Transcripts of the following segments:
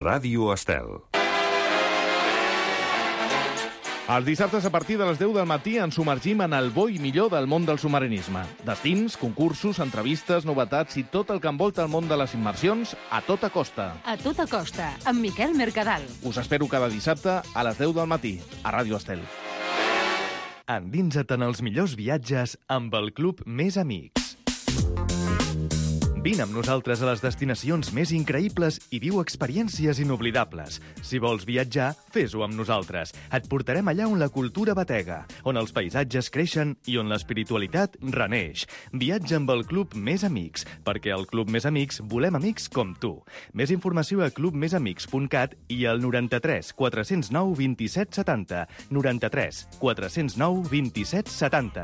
Ràdio Estel. Els dissabtes a partir de les 10 del matí ens submergim en el bo i millor del món del submarinisme. Destins, concursos, entrevistes, novetats i tot el que envolta el món de les immersions a tota costa. A tota costa, amb Miquel Mercadal. Us espero cada dissabte a les 10 del matí, a Ràdio Estel. Endinsa't en els millors viatges amb el Club Més Amics. Vine amb nosaltres a les destinacions més increïbles i viu experiències inoblidables. Si vols viatjar, fes-ho amb nosaltres. Et portarem allà on la cultura batega, on els paisatges creixen i on l'espiritualitat reneix. Viatja amb el Club Més Amics, perquè al Club Més Amics volem amics com tu. Més informació a clubmesamics.cat i al 93 409 27 70. 93 409 27 70.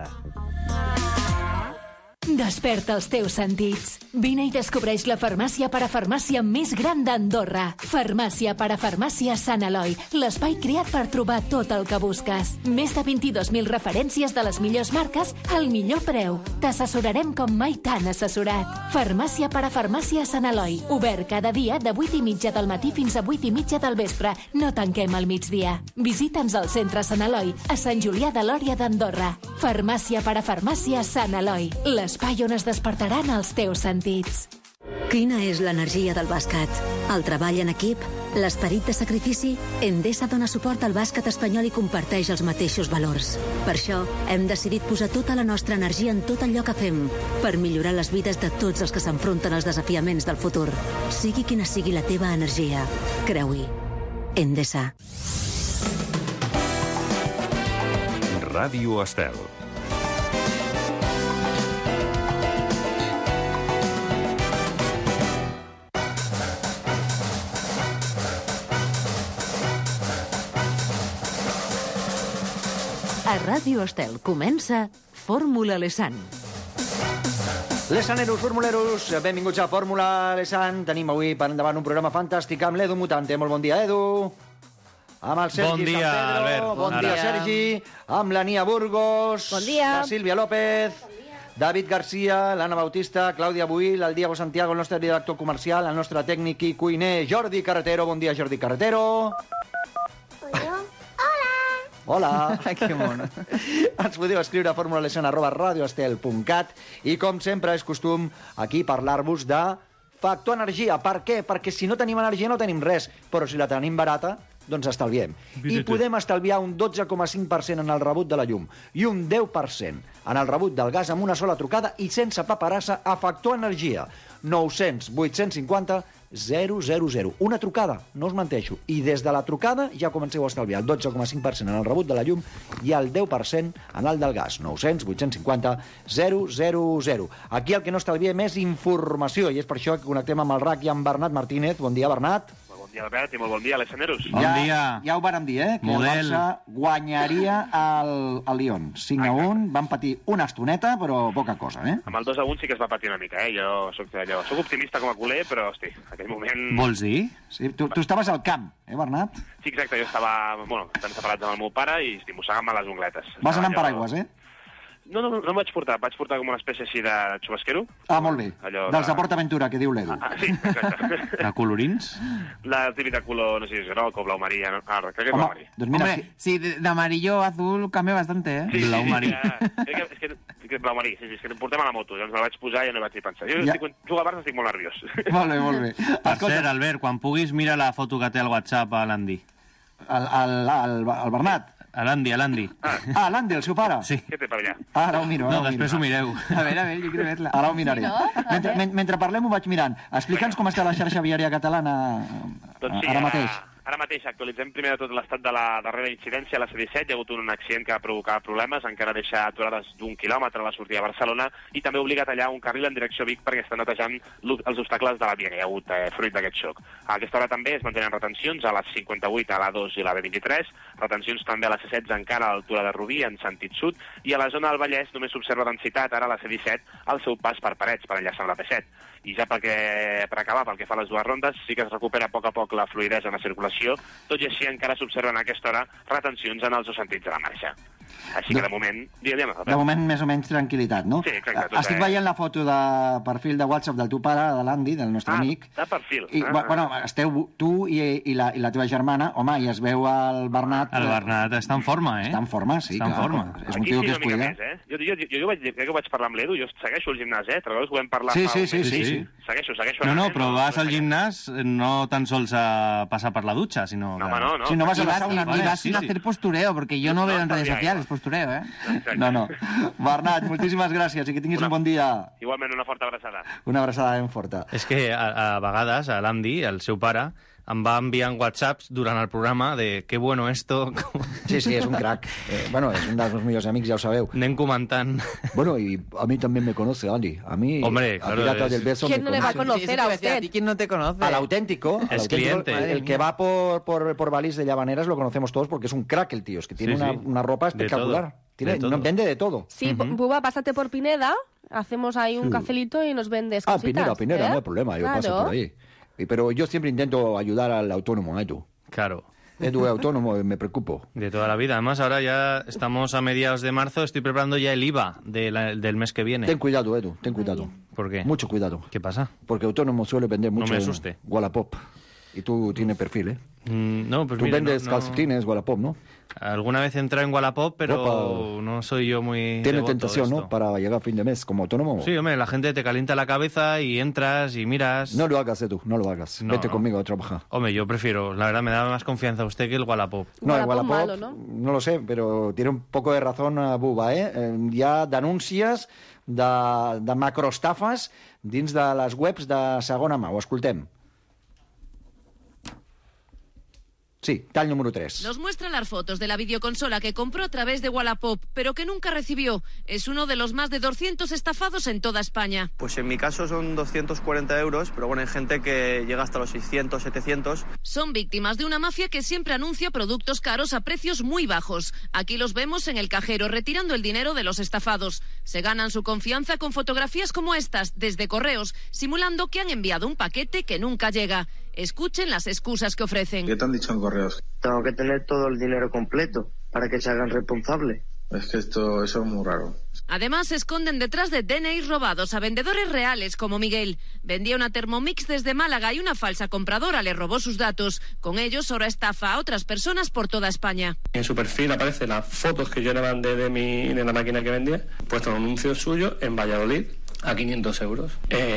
Desperta els teus sentits. Vine i descobreix la farmàcia parafarmàcia més gran d'Andorra. Farmàcia parafarmàcia Sant Eloi, l'espai creat per trobar tot el que busques. Més de 22.000 referències de les millors marques al millor preu. T'assessorarem com mai t'han assessorat. Farmàcia parafarmàcia Sant Eloi, obert cada dia de 8:30 del matí fins a 8:30 del vespre. No tanquem al migdia. Visita'ns al centre Sant Eloi, a Sant Julià de Lòria d'Andorra. Farmàcia parafarmàcia Sant Eloi, l'espai on es despertaran els teus sentits. Quina és l'energia del bàsquet? El treball en equip? L'esperit de sacrifici? Endesa dona suport al bàsquet espanyol i comparteix els mateixos valors. Per això, hem decidit posar tota la nostra energia en tot allò que fem, per millorar les vides de tots els que s'enfronten als desafiaments del futur. Sigui quina sigui la teva energia, creu-hi. Endesa. Ràdio Estel. A Ràdio Estel comença Fórmula Lesan. Lesaneros, formuleros, benvinguts a Fórmula Lesan. Tenim avui per endavant un programa fantàstic amb l'Edu Mutante. Molt bon dia, Edu. Amb el Sergi bon dia, Sant Pedro. Albert. Bon dia, Sergi. Amb la Nia Burgos. Bon dia. La Sílvia López. David Garcia, l'Anna Bautista, Clàudia Buil, el Diego Santiago, el nostre director comercial, el nostre tècnic i cuiner, Jordi Carretero. Bon dia, Jordi Carretero. Hola. Que mono. Ens podeu escriure a formulalesan@radioestel.cat i, com sempre, és costum aquí parlar-vos de factor energia. Per què? Perquè si no tenim energia no tenim res, però si la tenim barata, doncs estalviem. I podem estalviar un 12,5% en el rebut de la llum i un 10% en el rebut del gas amb una sola trucada i sense paperassa a Factor Energia. 900 850 000. Una trucada, no us menteixo. I des de la trucada ja comenceu a estalviar el 12,5% en el rebut de la llum i el 10% en el del gas. 900 850 000. Aquí el que no estalviem és informació i és per això que connectem amb el RAC i amb Bernat Martínez. Bon dia, Bernat. Bon dia, Albert, i molt bon dia, Lesaneros. Bon dia. Ja ho vàrem dir, que Model. el Barça guanyaria el Lyon. 5-1, van patir una estoneta, però poca cosa, Amb el 2-1 sí que es va patir una mica, Jo soc optimista com a culer, però, hosti, en aquell moment... Vols dir? Sí, tu estaves al camp, Bernat? Sí, exacte, jo estava, estan separats amb el meu pare i estic mossegant-me les ungletes. Vas anar amb paraigües, No em vaig portar com una espècie així de xubasquero. Ah, molt bé. Dels de PortAventura, que diu l'Edu. Sí, exacte. De colorins? La típica color, no sé si és groc o blau marí, crec que és blau marí. Doncs mira, Hombre, sí, de amarillo a azul cambia bastante, ¿eh? Sí, Blau marí. És que blau marí, sí, és que em portem a la moto, llavors me la vaig posar i ja no hi vaig ni pensar. Jo quan jugo al Barça estic molt nerviós. Molt bé. Per cert, Albert, quan puguis, mira la foto que té al WhatsApp a l'Andy. El Bernat. A l'Andy. Ah, l'Andy, el seu pare? Sí. Què té per allà? Ara ho miro. No, després ho mireu. A ver, yo quiero verla. Ara ho miraré. Sí, Mentre parlem ho vaig mirant. Explica'ns com està la xarxa viària catalana Doncs sí, ara mateix. Ara mateix actualitzem primer de tot l'estat de la darrera incidència a la C-17. Hi ha hagut un accident que va provocar problemes, encara deixa aturades d'1 quilòmetre a la sortida de Barcelona i també obliga a tallar un carril en direcció Vic perquè està netejant els obstacles de la via que hi ha hagut fruit d'aquest xoc. A aquesta hora també es mantenen retencions a la 58, a la 2 i a la B23, retencions també a la C-16 encara a l'altura de Rubí en sentit sud i a la zona del Vallès només s'observa densitat ara a la C-17 al seu pas per Parets per enllaçar amb la P7. I ja per acabar, pel que fa a les dues rondes, sí que es recupera a poc la fluïdesa en la circulació circulació, tot i així encara s'observen a aquesta hora retencions en els dos sentits de la marxa. Així que de moment... De moment més o menys tranquil·litat, no? Sí, exacte. Estic veient la foto de perfil de WhatsApp del teu pare, de l'Andy, del nostre amic. De perfil. I, bueno, esteu tu i la teva germana, home, i es veu el Bernat... El Bernat està en forma, Està en forma, sí. Està en forma. És un tio que es cuida. Més, Jo crec que vaig parlar amb l'Edu, jo segueixo el gimnàs, Te'n recordes que ho vam parlar sí. Segueixo. No, però vas al gimnàs no tan sols a passar per la dutxa, sinó... No. Si no vas a la sauna, y vas a hacer postureo, porque yo no veo en redes sociales postureo, No. Bernat, moltíssimes gràcies i que tinguis un bon dia. Igualment, una forta abraçada. Una abraçada ben forta. És que a vegades l'Andy, el seu pare, em va enviant whatsapps durant el programa de qué bueno esto... Sí, és un crack. Bueno, és un dels meus millors amics, ja ho sabeu. Anem comentant. Bueno, y a mí también me conoce, Andy. A mí, hombre, a Pirata del Beso ¿Quién no le va a conocer a usted? ¿A ti quién no te conoce? Al auténtico, cliente. El que va por Valís de Llavaneras lo conocemos todos porque es un crack el tío, es que tiene una ropa espectacular. Vende de todo. Sí, Buba, pásate por Pineda, hacemos ahí un cafelito y nos vendes cositas. Pineda, no hay problema, yo paso por ahí. Pero yo siempre intento ayudar al autónomo, Edu. Claro. Edu es autónomo, me preocupo. De toda la vida. Además, ahora ya estamos a mediados de marzo, estoy preparando ya el IVA del mes que viene. Ten cuidado, Edu, ten cuidado. ¿Por qué? Mucho cuidado. ¿Qué pasa? Porque autónomo suele vender mucho... No me asuste. Wallapop. Y tú tienes perfil, ¿eh? No, pues tú mira, vendes calcetines, Wallapop, ¿no? Alguna vez entré en Wallapop, pero no soy yo muy... Tiene tentación, ¿no? Para llegar a fin de mes como autónomo. Sí, hombre, la gente te calienta la cabeza y entras y miras... No lo hagas, Edu, no lo hagas. Vete conmigo a trabajar. Hombre, yo prefiero, la verdad, me da más confianza usted que el Wallapop. No, el Wallapop malo, no lo sé, pero tiene un poco de razón Buba, Hi ha denúncies de macroestafes dins de les webs de segona mà. Ho escoltem. Sí, tal número 3. Nos muestra las fotos de la videoconsola que compró a través de Wallapop, pero que nunca recibió. Es uno de los más de 200 estafados en toda España. Pues en mi caso son 240 euros, pero bueno, hay gente que llega hasta los 600, 700. Son víctimas de una mafia que siempre anuncia productos caros a precios muy bajos. Aquí los vemos en el cajero retirando el dinero de los estafados. Se ganan su confianza con fotografías como estas, desde correos, simulando que han enviado un paquete que nunca llega. Escuchen las excusas que ofrecen. ¿Qué te han dicho en correos? Tengo que tener todo el dinero completo para que se hagan responsables. Es que eso es muy raro. Además, se esconden detrás de DNIs robados a vendedores reales como Miguel. Vendía una Thermomix desde Málaga y una falsa compradora le robó sus datos. Con ellos ahora estafa a otras personas por toda España. En su perfil aparecen las fotos que yo le mandé de la máquina que vendía, puesto un anuncio suyo en Valladolid a 500 euros.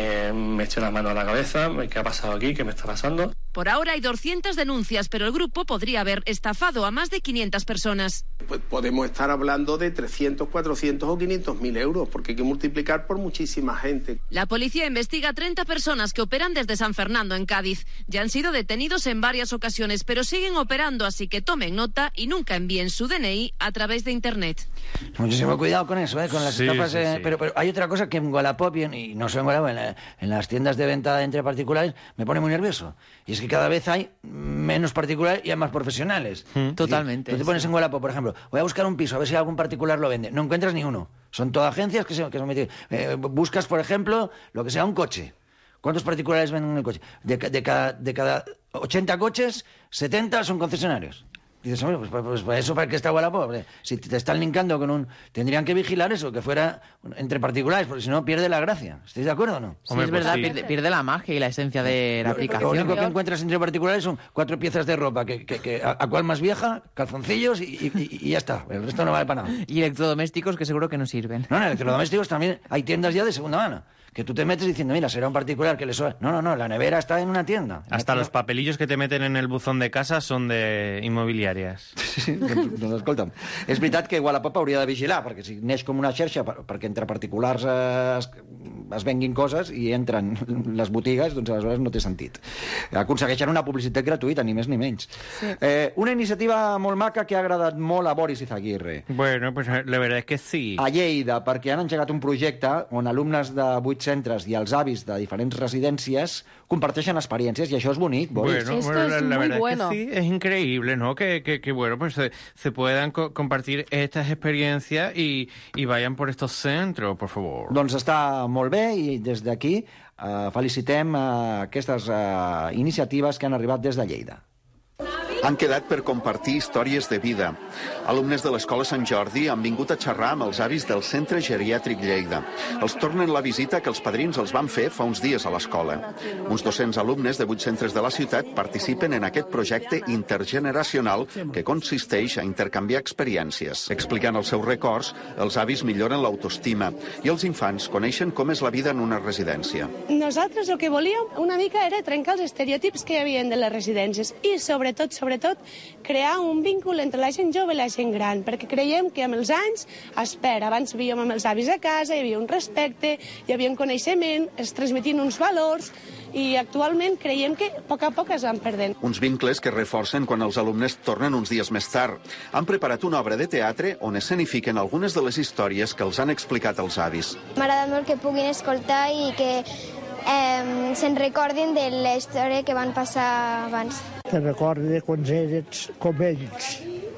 Me eché la mano a la cabeza, ¿qué ha pasado aquí? ¿Qué me está pasando? Por ahora hay 200 denuncias, pero el grupo podría haber estafado a más de 500 personas. Pues podemos estar hablando de 300, 400 o 500.000 euros, porque hay que multiplicar por muchísima gente. La policía investiga a 30 personas que operan desde San Fernando, en Cádiz. Ya han sido detenidos en varias ocasiones, pero siguen operando, así que tomen nota y nunca envíen su DNI a través de Internet. Muchísimo cuidado con eso, con las estafas. Sí. Pero hay otra cosa que en Wallapop, y no solo en Wallapop, en las tiendas de venta entre particulares, me pone muy nervioso. Y es que cada vez hay menos particulares y hay más profesionales. Totalmente. Tú te pones en Wallapop, por ejemplo, voy a buscar un piso, a ver si algún particular lo vende. No encuentras ni uno. Son todas agencias que se meten. Buscas, por ejemplo, lo que sea un coche. ¿Cuántos particulares venden el coche? De cada 80 coches, 70 son concesionarios. Dices, hombre, pues eso para qué está Wallapop. Si te están linkando con un... Tendrían que vigilar eso, que fuera entre particulares, porque si no pierde la gracia. ¿Estáis de acuerdo o no? Sí, es verdad, pierde la magia y la esencia de la aplicación. Lo único que encuentras entre particulares son 4 piezas de ropa, a cuál más vieja, calzoncillos y ya está. El resto no vale para nada. Y electrodomésticos que seguro que no sirven. No, en electrodomésticos también hay tiendas ya de segunda mano. Que tú te metes diciendo, mira, será un particular que le suena. No, la nevera está en una tienda. Hasta los papelillos que te meten en el buzón de casa son de inmobiliarias. Sí, doncs escolta'm. És veritat que Wallapop hauria de vigilar, perquè si neix com una xarxa perquè entre particulars es venguin coses i entren les botigues, doncs aleshores no té sentit. Aconsegueixen una publicitat gratuïta, ni més ni menys. Sí. Una iniciativa molt maca que ha agradat molt a Boris Izaguirre. Bueno, pues la verdad es que sí. A Lleida, perquè han engegat un projecte on alumnes de 8 centres i els avis de diferents residències comparteixen experiències, i això és bonic, Boris. Bueno, la verdad es que sí, es increíble, ¿no? Que bueno, pues se puedan compartir estas experiencias y vayan por estos centros, por favor. Doncs està molt bé, i des d'aquí felicitem aquestes iniciatives que han arribat des de Lleida. Han quedat per compartir històries de vida. Alumnes de l'Escola Sant Jordi han vingut a xerrar amb els avis del Centre Geriàtric Lleida. Els tornen la visita que els padrins els van fer fa uns dies a l'escola. Uns 200 alumnes de 8 centres de la ciutat participen en aquest projecte intergeneracional que consisteix a intercanviar experiències. Explicant els seus records, els avis milloren l'autoestima i els infants coneixen com és la vida en una residència. Nosaltres el que volíem una mica era trencar els estereotips que hi havia de les residències i sobretot, crear un vincul entre la gent jove i la gent gran, perquè creiem que amb els anys, abans vivíem amb els avis a casa, hi havia un respecte, hi havia un coneixement, es transmetien uns valors, i actualment creiem que a poc es van perdent. Uns vincles que reforcen quan els alumnes tornen uns dies més tard. Han preparat una obra de teatre on escenifiquen algunes de les històries que els han explicat els avis. M'agrada molt que puguin escoltar i que se'n recordin de la història que van passar abans. Te recordi de quan eres com ells,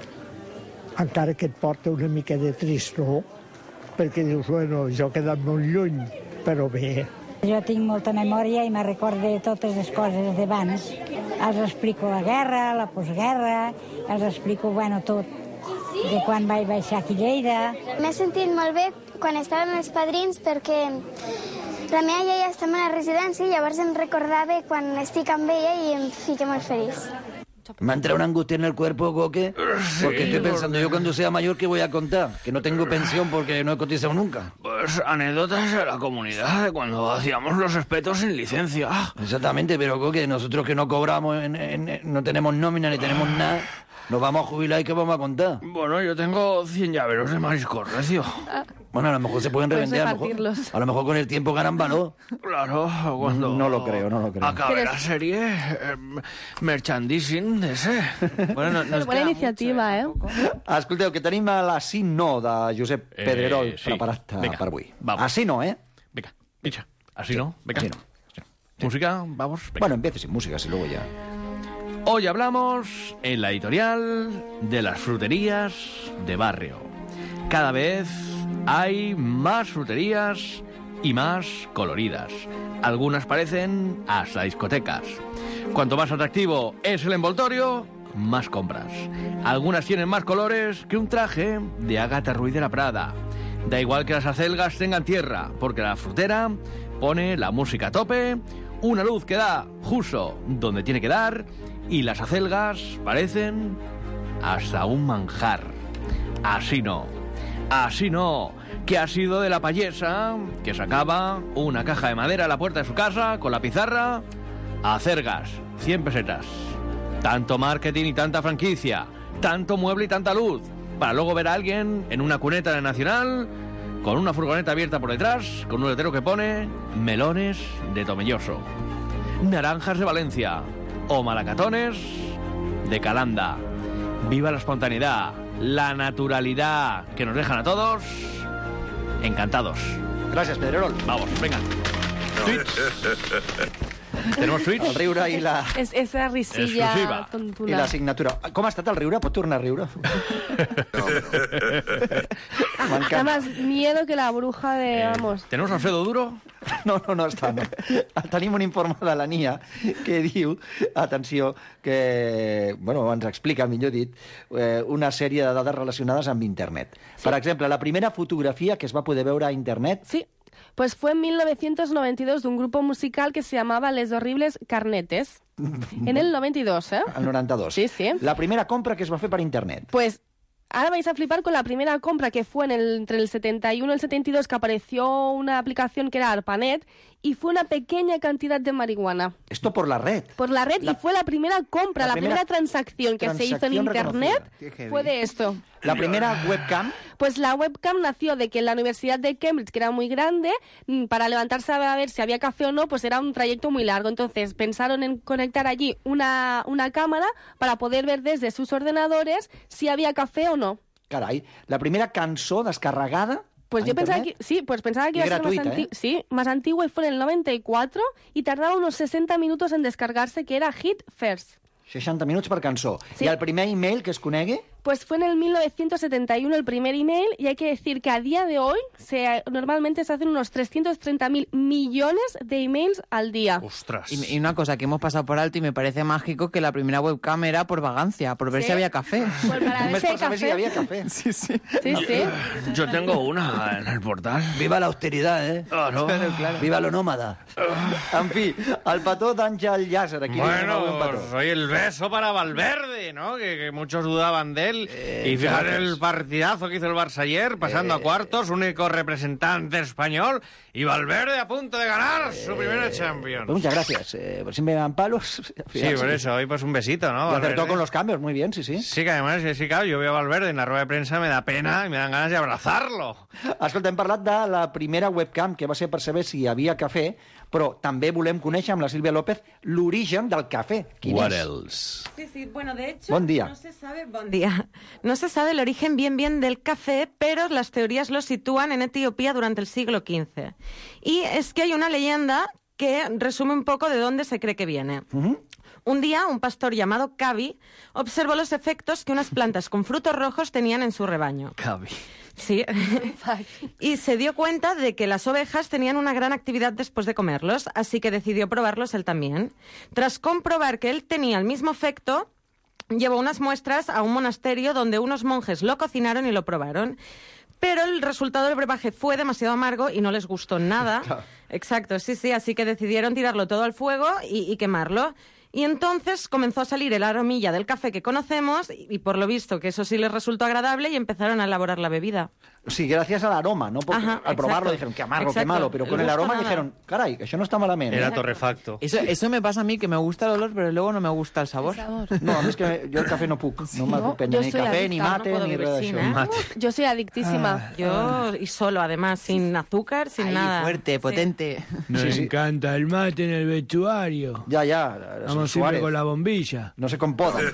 encara que et porta una mica de tristor, perquè dius, bueno, jo he quedat molt lluny, però bé. Jo tinc molta memòria i me recordo de totes les coses d'abans. Els explico la guerra, la postguerra, els explico, tot, de quan vaig baixar aquí a Lleida. M'he sentit molt bé quan estava amb els padrins perquè la meva iaia està en una residència i llavors em recordava quan estic amb ella i em fica molt feliç. Me ha entrado una angustia en el cuerpo, Coque, porque estoy pensando, yo cuando sea mayor, ¿qué voy a contar? Que no tengo pensión porque no he cotizado nunca. Pues anécdotas de la comunidad, de cuando hacíamos los espetos sin licencia. Exactamente, pero Coque, nosotros que no cobramos, no tenemos nómina ni tenemos nada, nos vamos a jubilar y ¿qué vamos a contar? Bueno, yo tengo 100 llaveros de marisco recio. Bueno, a lo mejor se pueden revender, a lo mejor con el tiempo ganan valor. Claro, cuando... No lo creo. Acabe la serie, merchandising de ese. Bueno, buena iniciativa, Escolteu, que tenim la Sí No de Josep Pedrerol preparat per avui. Así no, Venga, picha. Así no, venga. Así no. Música, vamos. Venga. Bueno, empiece sin música, y luego ya... Hoy hablamos en la editorial de las fruterías de barrio. Cada vez hay más fruterías y más coloridas. Algunas parecen hasta discotecas. Cuanto más atractivo es el envoltorio, más compras. Algunas tienen más colores que un traje de Agatha Ruiz de la Prada. Da igual que las acelgas tengan tierra, porque la frutera pone la música a tope, una luz que da justo donde tiene que dar, y las acelgas parecen hasta un manjar. Así no, que ha sido de la payesa que sacaba una caja de madera a la puerta de su casa con la pizarra: acergas, 100 pesetas. Tanto marketing y tanta franquicia, tanto mueble y tanta luz, para luego ver a alguien en una cuneta de Nacional con una furgoneta abierta por detrás, con un letrero que pone melones de Tomelloso, naranjas de Valencia o malacatones de Calanda. Viva la espontaneidad, la naturalidad, que nos dejan a todos encantados. Gracias, Pedrerol. Vamos, venga. Tenemos Switch. El riure i la... Esa risilla tontuna. I la signatura. Com ha estat el riure? Pot tornar a riure? Da más miedo que la bruja de... Vamos. ¿Tenemos Alfredo Duro? No està. No. Tenim un informe de la NIA que diu, atenció, que ens explica, millor dit, una sèrie de dades relacionades amb internet. Sí. Per exemple, la primera fotografia que es va poder veure a internet... Sí. Pues fue en 1992 de un grupo musical que se llamaba Les Horribles Carnetes. En el 92, ¿eh? El 92. Sí, sí. La primera compra que es va fer per internet. Pues ahora vais a flipar con la primera compra que fue entre el 71 y el 72, que apareció una aplicación que era ARPANET y fue una pequeña cantidad de marihuana. Esto por la red. Por la red, y fue la primera compra, la primera transacción que se hizo en internet fue de esto. ¿La primera webcam? Pues la webcam nació de que en la Universidad de Cambridge, que era muy grande, para levantarse a ver si había café o no, pues era un trayecto muy largo. Entonces pensaron en conectar allí una cámara para poder ver desde sus ordenadores si había café o no. Caray, la primera cançó descarregada... Pues yo pensaba que, pensaba que iba a ser gratuita, más antigua, y fue en el 94 y tardaba unos 60 minutos en descargarse, que era Hit First. 60 minuts per cançó. Sí. I el primer email que es conegui? Pues fue en el 1971 el primer email, y hay que decir que a día de hoy normalmente se hacen unos 330.000 millones de emails al día. ¡Ostras! Y una cosa que hemos pasado por alto y me parece mágico, que la primera webcam era por vagancia, por ver si había café. Pues para ver si hay saber si café. había café. Sí, sí. Sí, sí. Yo tengo una en el portal. Viva la austeridad, ¿eh? Claro. Viva lo nómada. En fi, el petó d'Àngel Llàcer. Aquí Bueno, soy el beso para Valverde, ¿no? Que muchos dudaban de él. Y fíjate el partidazo que hizo el Barça ayer, pasando a cuartos, único representante español, y Valverde a punto de ganar su primera Champions. Pues muchas gracias. Por si me dan palos. Sí, por eso, hoy pues un besito, ¿no? Y acertó Valverde. con los cambios, muy bien, sí, sí. Sí, que además, sí, claro, yo veo a Valverde en la rueda de prensa, me da pena y me dan ganas de abrazarlo. Escolta, hem parlat de la primera webcam, que va ser per saber si hi havia cafè, però també volem conèixer amb la Sílvia López l'origen del cafè. Quin What és? else? Sí, sí, bueno, de hecho, Buen día. No se sabe el origen bien del café, pero las teorías lo sitúan en Etiopía durante el siglo XV. Y es que hay una leyenda que resume un poco de dónde se cree que viene. Un día, un pastor llamado Cavi observó los efectos que unas plantas con frutos rojos tenían en su rebaño. Cavi. Sí. Y se dio cuenta de que las ovejas tenían una gran actividad después de comerlos, así que decidió probarlos él también. Tras comprobar que él tenía el mismo efecto, llevó unas muestras a un monasterio donde unos monjes lo cocinaron y lo probaron. Pero el resultado del brebaje fue demasiado amargo y no les gustó nada. Exacto, sí, así que decidieron tirarlo todo al fuego y quemarlo. Y entonces comenzó a salir el aromilla del café que conocemos y por lo visto que eso sí les resultó agradable y empezaron a elaborar la bebida. Sí, gracias al aroma, ¿no? Porque Ajá, al probarlo exacto. dijeron, qué amargo, Exacto. qué malo, pero con No el gusta aroma nada. dijeron, caray, que això no està malament. Era Eh? torrefacto. Eso me pasa a mí, que me gusta el olor, pero luego no me gusta el sabor. No, a mi és que jo el cafè no puc. No m'ha prendre jo ni soy cafè, ni adicta, mate, no puedo ni vivir res sin, d'això. ¿eh? Yo soy adictísima. Yo, y solo además, sin azúcar, sin Ahí, nada. fuerte, potente. Nos encanta el mate en el vestuario. Ja, Vamos siempre Suárez. con la bombilla. No sé com poden.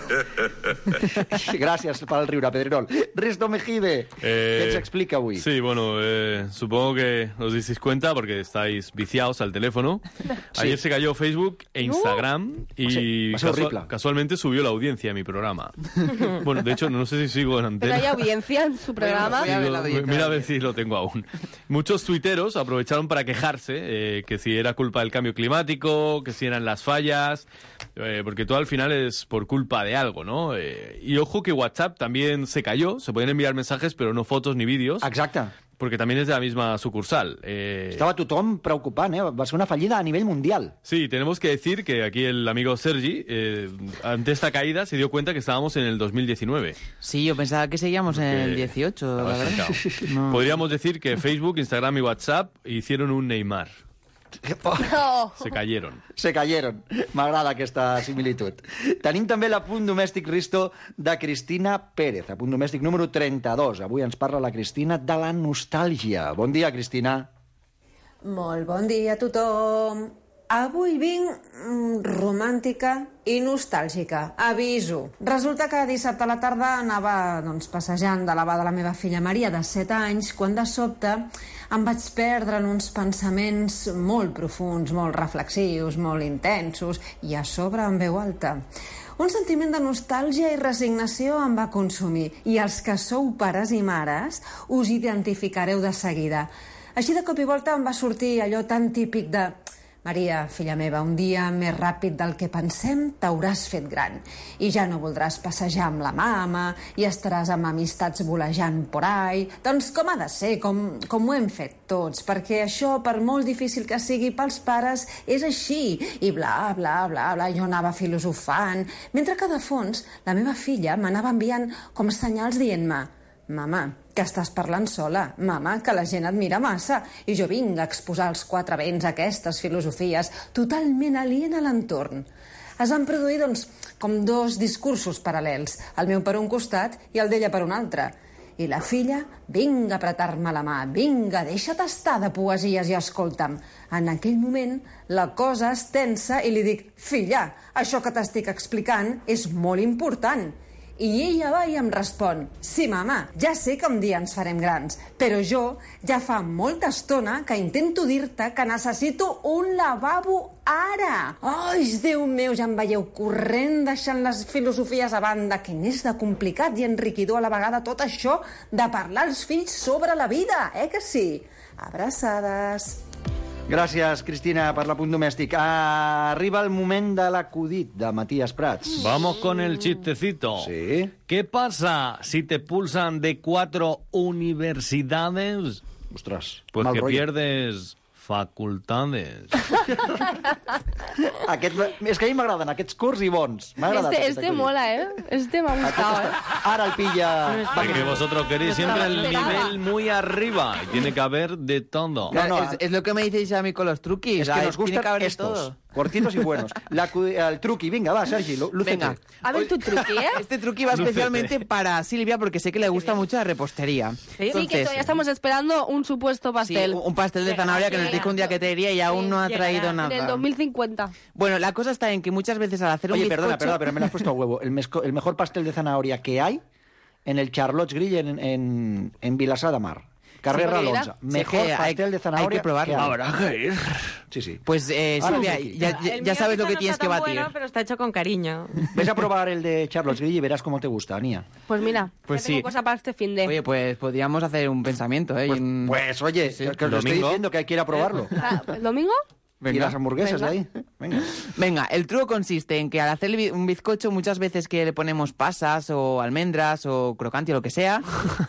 Gràcies pel riure, Pedrerol. Risto Mejide, què ens explica avui? Sí, bueno, supongo que os disteis cuenta porque estáis viciados al teléfono. Sí. Ayer se cayó Facebook e Instagram y va a ser horrible. casualmente subió la audiencia a mi programa. Bueno, de hecho, no sé si sigo en Pero antena. hay audiencia en su programa. Mira a ver si lo tengo aún. Muchos tuiteros aprovecharon para quejarse que si era culpa del cambio climático, que si eran las fallas, porque todo al final es por culpa de algo, ¿no? Y ojo que WhatsApp también se cayó, se pueden enviar mensajes pero no fotos ni vídeos. Exacte. Porque también es de la misma sucursal. Estava tothom preocupant, va ser una fallida a nivell mundial. Sí, tenemos que decir que aquí el amigo Sergi, ante esta caída, se dio cuenta que estábamos en el 2019. Sí, yo pensaba que seguíamos en el 18, la verdad. No. Podríamos decir que Facebook, Instagram y WhatsApp hicieron un Neymar. No. Se cayeron. Se cayeron. M'agrada aquesta similitud. Tenim també l'apunt domèstic, Risto, de Cristina Pérez. Apunt domèstic número 32. Avui ens parla la Cristina de la nostàlgia. Bon dia, Cristina. Molt bon dia a tothom. Avui vinc romàntica i nostàlgica. Aviso. Resulta que dissabte a la tarda anava passejant de la mà de la meva filla Maria, de 7 anys, quan de sobte em vaig perdre en uns pensaments molt profuns, molt reflexius, molt intensos, i a sobre en veu alta. Un sentiment de nostàlgia i resignació em va consumir, i els que sou pares i mares us identificareu de seguida. Així de cop i volta em va sortir allò tan típic de Maria, filla meva, un dia més ràpid del que pensem t'hauràs fet gran i ja no voldràs passejar amb la mama i estaràs amb amistats volejant por ahí. Doncs com ha de ser, com ho hem fet tots, perquè això, per molt difícil que sigui pels pares, és així, i bla, bla, bla, bla, jo anava filosofant, mentre que de fons la meva filla m'anava enviant com senyals dient-me «Mama, que estàs parlant sola. Mama, que la gent et mira massa. I jo vinc a exposar als 4 vents aquestes filosofies totalment alien a l'entorn». Es van produir, com 2 discursos paral·lels, el meu per un costat i el d'ella per un altre. I la filla, vinga a apretar-me la mà, vinga, deixa't estar de poesies i escolta'm. En aquell moment, la cosa es tensa i li dic «Filla, això que t'estic explicant és molt important». I ella va i em respon: sí, mama, ja sé que un dia ens farem grans, però jo ja fa molta estona que intento dir-te que necessito un lavabo ara. Ai, Déu meu, ja em veieu corrent deixant les filosofies a banda. Que n'és de complicat i enriquidor a la vegada tot això de parlar als fills sobre la vida, que sí? Abraçades. Gràcies, Cristina, per l'apunt domèstic. Arriba el moment de l'acudit de Matías Prats. Vamos con el chistecito. Sí. ¿Qué pasa si te expulsan de 4 universidades? Ostras, pues mal que rotllo. pierdes facultades. És que a mi m'agraden aquests curts i bons. M'ha agradat aquest acudit. mola, Este me ha gustado, Ara el pilla... Es que vosotros queréis siempre el nivel muy arriba y tiene que haber de todo. Claro, es lo que me dices a mí con los truquis. Es que nos tiene gustan que haber estos, todo. cortitos y buenos. El truqui, venga, va, Sergi, lúcete. Venga. A ver tu truqui, Este truqui va Lúcete. especialmente para Silvia porque sé que le gusta mucho la repostería. Sí, que todavía estamos esperando un supuesto pastel. Sí, un pastel de zanahoria que nos dijo un día que te diría y aún no ha traído En el nada. 2050. Bueno, la cosa está en que muchas veces al hacer un Oye, bizcocho... perdona, pero me lo has puesto a huevo. El mejor pastel de zanahoria que hay en el Charlotte's Grill en Vilassar de Mar. Carrera Sí, mira. Alonso. Sí, Mejor que pastel de zanahoria hay que probarlo. hay. Habrá que ir. Sí, sí. Pues Silvia, ya sabes lo que tienes que batir. Bueno, pero está hecho con cariño. Ves a probar el de Charlotte's Grill y verás cómo te gusta, Ania. Pues mira, Pues ya tengo sí. cosa para este fin de... Oye, pues podríamos hacer un pensamiento, ¿eh? Pues oye, que os estoy ¿Domingo? diciendo que hay que ir a probarlo. ¿El domingo? Y las hamburguesas Venga. de ahí. Venga. Venga, el truco consiste en que al hacer un bizcocho, muchas veces que le ponemos pasas o almendras o crocanti o lo que sea,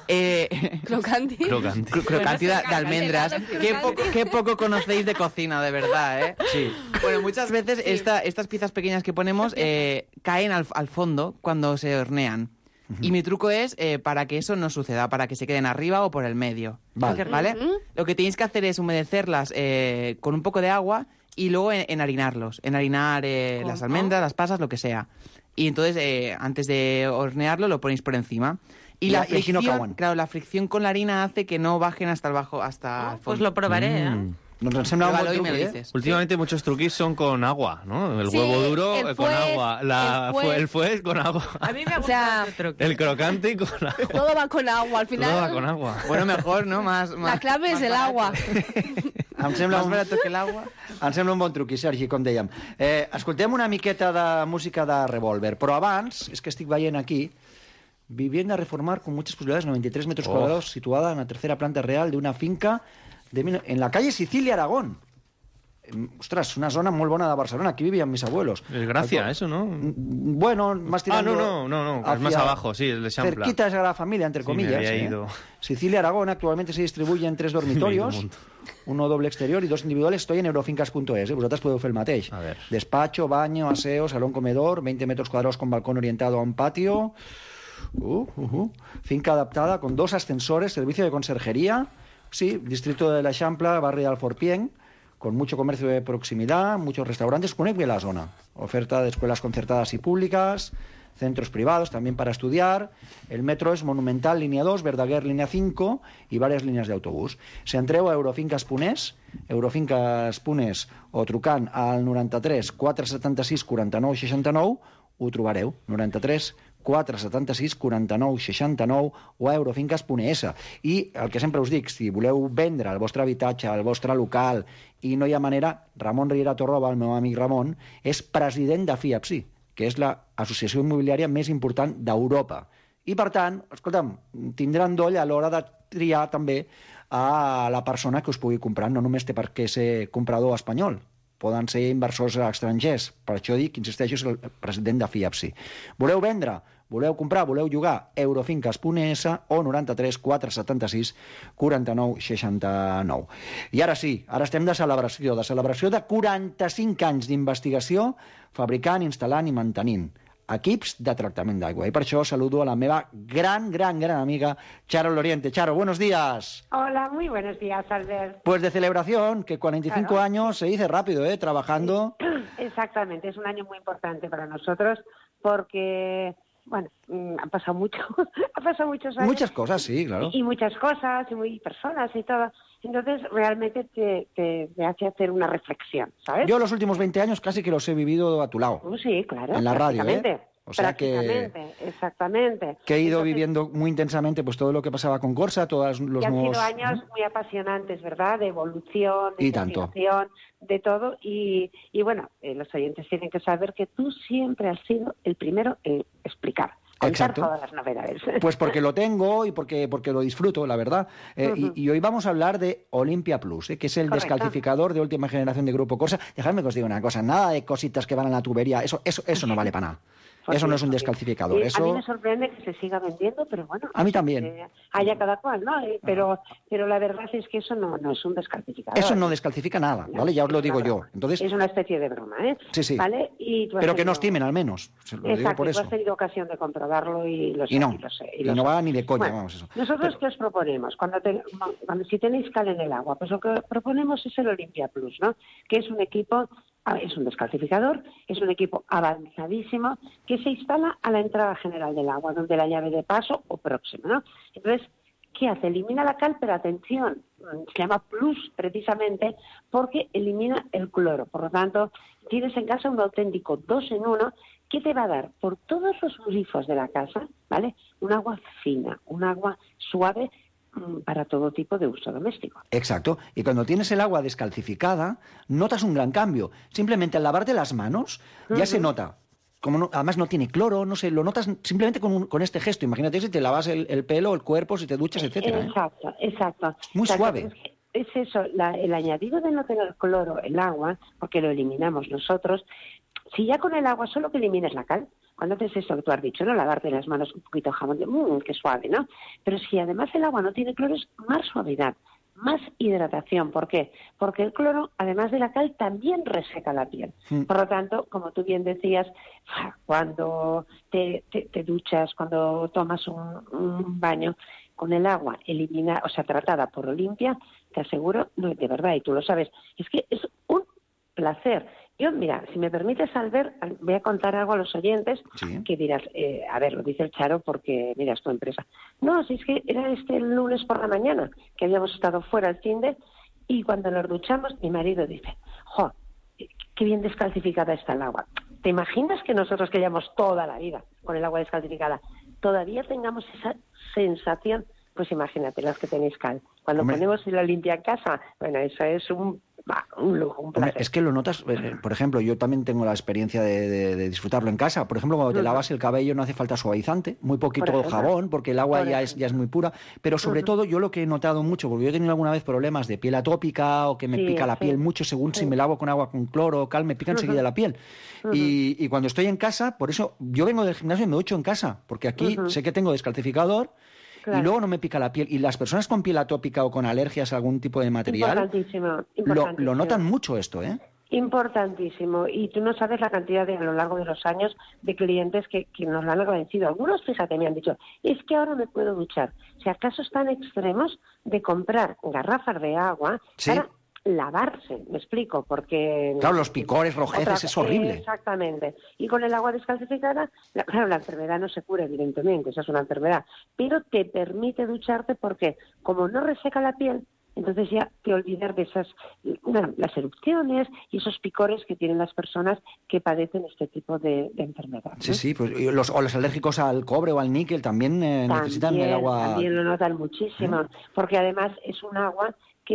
Crocanti. crocanti de almendras. Qué poco conocéis de cocina, de verdad, ¿eh? Sí. Bueno, muchas veces estas piezas pequeñas que ponemos caen al fondo cuando se hornean. Y mi truco es para que eso no suceda, para que se queden arriba o por el medio. Vale. Lo que tenéis que hacer es humedecerlas con un poco de agua y luego enharinarlos. Enharinar las almendras, las pasas, lo que sea. Y entonces, antes de hornearlo, lo ponéis por encima. Y la Y aquí no fricción, cauen. claro, la fricción con la harina hace que no bajen hasta el fondo. Pues lo probaré, Nos han sembrado un Pruébalo buen y me truqui, lo dices. Últimamente muchos truquis son con agua, ¿no? El Sí, huevo duro el con fuet, agua, el el fuet con agua, A mí me O sea, el crocante con agua. todo va con agua. Al final, Todo va con agua. Bueno, mejor, ¿no? la clave es el agua. Em sembla Más un... barato que el agua. Em sembla un bon truqui, Sergi, com dèiem. Escoltem una miqueta de música de Revolver, però abans, és que estic veient aquí, vivienda a reformar con muchas posibilidades, 93 metros cuadrados, situada en la tercera planta real de una finca en la calle Sicilia, Aragón. Ostras, una zona muy buena de Barcelona, aquí vivían mis abuelos. Es Gracia, eso, ¿no? Bueno, más tirando... no, es hacia más abajo, sí, el de Champla. Cerquita de la familia, entre Sí, me comillas. había ido. Sicilia, Aragón, actualmente se distribuye en 3 Me he ido dormitorios, un montón. uno doble exterior y 2 individuales. Estoy en eurofincas.es, vosaltres podeu fer el mateix. A ver. Despacho, baño, aseo, salón comedor, 20 metros cuadrados con balcón orientado a un patio. Finca adaptada con 2 ascensores, servicio de conserjería. Sí, distrito de la Champla, barrio de Alforpién, con mucho comercio de proximidad, muchos restaurantes. Conec bien la zona. Oferta de escuelas concertadas y públicas, centros privados también para estudiar. El metro es Monumental, línea 2, Verdaguer, línea 5 y varias líneas de autobús. Si entreu a Eurofincas.es, Eurofincas.es o trucant al 93 476 49 69, ho trobareu. 93 476 49 69 o a eurofincas.es. I el que sempre us dic, si voleu vendre el vostre habitatge, el vostre local, i no hi ha manera, Ramon Riera Torroba, el meu amic Ramon, és president de FIAPSI, que és l'associació immobiliària més important d'Europa. I, per tant, escolta'm, tindran doll a l'hora de triar també a la persona que us pugui comprar. No només té per què ser comprador espanyol, poden ser inversors estrangers. Per això dic, insisteixo, és el president de FIAPSI. Voleu vendre? Voleu comprar? Voleu llogar? Eurofincas.es o 93 476 49 69. I ara sí, ara estem de celebració de 45 anys d'investigació fabricant, instal·lant i mantenint equips de tractament d'aigua. I per això saludo a la meva gran amiga Charo Loriente. Charo, buenos días. Hola, muy buenos días, Albert. Pues de celebración, que 45 Claro. años se dice rápido, trabajando. Exactamente, es un año muy importante para nosotros porque, bueno, han pasado mucho, han pasado muchos años. Muchas cosas, sí, claro. Y muchas cosas, y muy personas y todo. Entonces, realmente te hace hacer una reflexión, ¿sabes? Yo los últimos 20 años casi que los he vivido a tu lado. Sí, claro. En la radio, prácticamente. O sea que... Exactamente. Que he ido viviendo muy intensamente pues todo lo que pasaba con Corsa, todos los han nuevos... sido años muy apasionantes, ¿verdad? De evolución, de y tanto. investigación, de todo. Y bueno, los oyentes tienen que saber que tú siempre has sido el primero en explicar. Contar todas las novedades. Pues porque lo tengo y porque lo disfruto, la verdad. Y hoy vamos a hablar de Olympia Plus, que es el descalcificador de última generación de Grupo Corsa. Dejadme que os diga una cosa, nada de cositas que van a la tubería, eso no vale para nada. Eso no es un descalcificador. Eso... A mí me sorprende que se siga vendiendo, pero bueno. A mí también. Haya cada cual, ¿no? Pero la verdad es que eso no es un descalcificador. Eso no descalcifica nada, ¿vale? Ya os lo digo yo. Entonces, es una especie de broma, ¿eh? Sí. ¿Vale? Pero que nos timen al menos. Lo digo por eso. Tú has tenido ocasión de comprobarlo y lo sé. Y no va ni de coña, bueno, vamos, eso. Nosotros, ¿qué os proponemos? Cuando si tenéis cal en el agua, pues lo que proponemos es el Olympia Plus, ¿no? Que es un equipo... Es un descalcificador, es un equipo avanzadísimo que se instala a la entrada general del agua, donde la llave de paso o próxima, ¿no? Entonces, ¿qué hace? Elimina la cal, pero atención, se llama Plus precisamente porque elimina el cloro. Por lo tanto, tienes en casa un auténtico 2 en 1 que te va a dar por todos los grifos de la casa, ¿vale? Un agua fina, un agua suave, para todo tipo de uso doméstico. Exacto. Y cuando tienes el agua descalcificada, notas un gran cambio. Simplemente al lavarte las manos, ya se nota. Como además no tiene cloro, no sé, lo notas simplemente con este gesto. Imagínate si te lavas el pelo, el cuerpo, si te duchas, etcétera. Exacto. Muy suave. Es eso, el añadido de no tener cloro, el agua, porque lo eliminamos nosotros. Si ya con el agua solo que elimines la cal, cuando haces eso que tú has dicho, ¿no? Lavarte las manos un poquito de jabón, qué suave, ¿no? Pero si además el agua no tiene cloro, es más suavidad, más hidratación. ¿Por qué? Porque el cloro, además de la cal, también reseca la piel. Por lo tanto, como tú bien decías, cuando te duchas, cuando tomas un baño con el agua tratada por Olympia, te aseguro, no, de verdad, y tú lo sabes, es que es un placer. Yo, mira, si me permites, Albert, voy a contar algo a los oyentes que dirás, a ver, lo dice el Charo porque, mira, es tu empresa. No, si es que era el lunes por la mañana, que habíamos estado fuera el finde, y cuando nos duchamos, mi marido dice, ¡jo, qué bien descalcificada está el agua! ¿Te imaginas que nosotros que llevamos toda la vida con el agua descalcificada todavía tengamos esa sensación? Pues imagínate, las que tenéis cal. Cuando ponemos la limpia en casa, bueno, eso es un lujo, un placer. Es que lo notas, por ejemplo, yo también tengo la experiencia de disfrutarlo en casa. Por ejemplo, cuando te lavas el cabello no hace falta suavizante, muy poquito jabón, porque el agua ya es muy pura. Pero sobre todo, yo lo que he notado mucho, porque yo he tenido alguna vez problemas de piel atópica o que me pica la piel mucho, según si me lavo con agua con cloro o cal, me pica enseguida la piel. Y cuando estoy en casa, por eso yo vengo del gimnasio y me ducho en casa, porque aquí sé que tengo descalcificador. Claro. Y luego no me pica la piel. Y las personas con piel atópica o con alergias a algún tipo de material lo notan mucho esto, ¿eh? Importantísimo. Y tú no sabes la cantidad a lo largo de los años de clientes que nos lo han agradecido. Algunos, fíjate, me han dicho, es que ahora me puedo duchar. O sea, casos tan extremos de comprar garrafas de agua para lavarse, me explico, porque... Claro, los picores, rojeces, es horrible. Exactamente. Y con el agua descalcificada, claro, la enfermedad no se cura, evidentemente, esa es una enfermedad, pero te permite ducharte porque, como no reseca la piel, entonces ya te olvidas de las erupciones y esos picores que tienen las personas que padecen este tipo de enfermedad, ¿no? Sí, pues los alérgicos al cobre o al níquel también necesitan el agua... También lo notan muchísimo, porque además es un agua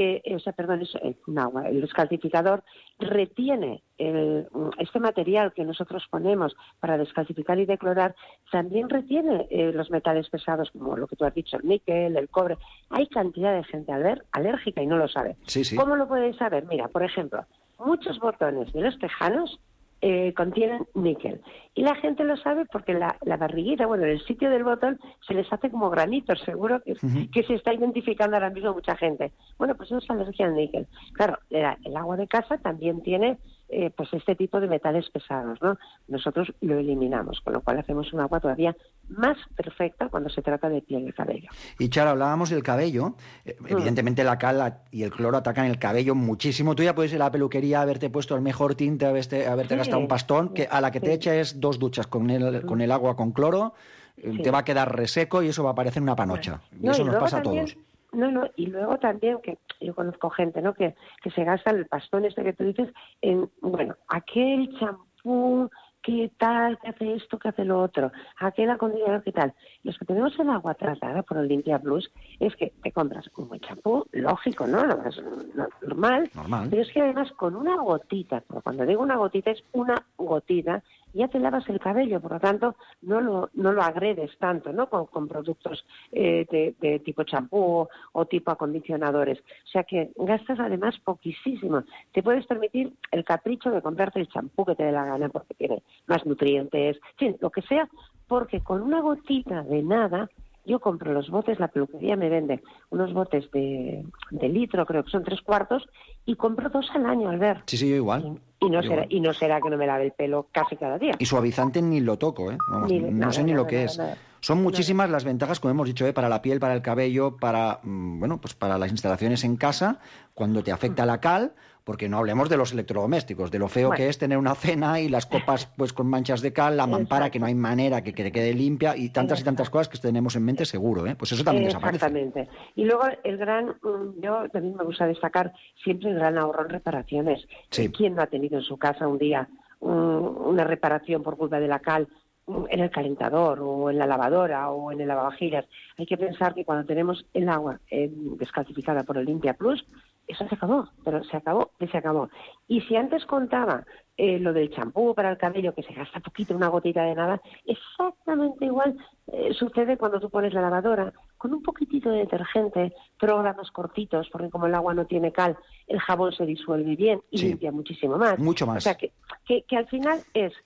el descalcificador retiene este material que nosotros ponemos para descalcificar y declorar, también retiene los metales pesados, como lo que tú has dicho, el níquel, el cobre. Hay cantidad de gente alérgica y no lo sabe. Sí. ¿Cómo lo podéis saber? Mira, por ejemplo, muchos botones de los tejanos contienen níquel. Y la gente lo sabe porque la barriguita, en el sitio del botón se les hace como granitos, seguro que se está identificando ahora mismo mucha gente. Bueno, pues eso es alergia al níquel. Claro, el agua de casa también tiene pues este tipo de metales pesados, ¿no? Nosotros lo eliminamos, con lo cual hacemos un agua todavía más perfecta cuando se trata de piel y cabello. Y Charo, hablábamos del cabello. Evidentemente la cal y el cloro atacan el cabello muchísimo. Tú ya puedes ir a la peluquería, haberte puesto el mejor tinte, haberte gastado un pastón, que a la que te eches 2 duchas con el agua con cloro, te va a quedar reseco y eso va a parecer una panocha. Y eso nos pasa a todos. Y luego también, que yo conozco gente, ¿no?, que se gasta el pastón este que tú dices en, aquel champú qué tal, qué hace esto, qué hace lo otro, aquel acondicionador, qué tal. Los que tenemos el agua tratada por el Limpia Plus es que te compras un buen champú, lógico, ¿no? Lo más normal. Pero es que además con una gotita, pero cuando digo una gotita es una gotita, ya te lavas el cabello, por lo tanto no lo agredes tanto, ¿no? Con productos de tipo champú o tipo acondicionadores. O sea que gastas además poquísimo. Te puedes permitir el capricho de comprarte el champú que te dé la gana porque tiene más nutrientes, en fin, lo que sea, porque con una gotita de nada. Yo compro los botes, la peluquería me vende unos botes de litro, creo que son 3/4, y compro 2 al año, Albert. Sí, yo igual. Y no será que no me lave el pelo casi cada día. Y suavizante ni lo toco, ¿eh? Vamos, no sé ni lo que es. Son muchísimas las ventajas, como hemos dicho, para la piel, para el cabello, para para las instalaciones en casa, cuando te afecta la cal, porque no hablemos de los electrodomésticos, de lo feo que es tener una cena y las copas pues con manchas de cal, la mampara que no hay manera que te quede limpia y tantas cosas que tenemos en mente seguro, ¿eh? Pues eso también desaparece. Exactamente. Y luego yo también me gusta destacar siempre el gran ahorro en reparaciones. Sí. ¿Quién no ha tenido en su casa un día una reparación por culpa de la cal en el calentador o en la lavadora o en el lavavajillas? Hay que pensar que cuando tenemos el agua descalcificada por el Limpia Plus, eso se acabó, pero se acabó y se acabó. Y si antes contaba lo del champú para el cabello, que se gasta poquito, una gotita de nada, exactamente igual sucede cuando tú pones la lavadora con un poquitito de detergente, programas cortitos, porque como el agua no tiene cal, el jabón se disuelve bien y limpia muchísimo más. Mucho más. O sea, que al final es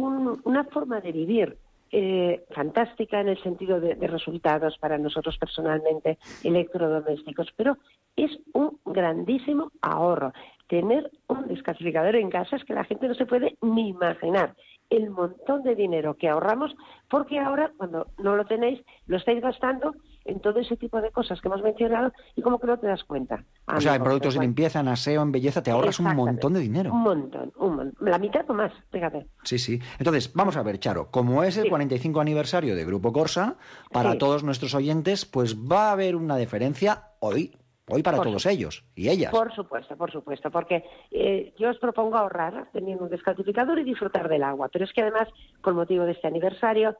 una forma de vivir fantástica en el sentido de resultados para nosotros personalmente, electrodomésticos, pero es un grandísimo ahorro. Tener un descalcificador en casa es que la gente no se puede ni imaginar el montón de dinero que ahorramos, porque ahora, cuando no lo tenéis, lo estáis gastando en todo ese tipo de cosas que hemos mencionado y como que no te das cuenta. O sea, en productos de limpieza, en aseo, en belleza, te ahorras un montón de dinero. Un montón. La mitad o más, fíjate. Sí. Entonces, vamos a ver, Charo, como es el 45 aniversario de Grupo Corsa, para todos nuestros oyentes, pues va a haber una diferencia hoy para todos ellos y ellas. Por supuesto, porque yo os propongo ahorrar teniendo un descalcificador y disfrutar del agua, pero es que además, con motivo de este aniversario,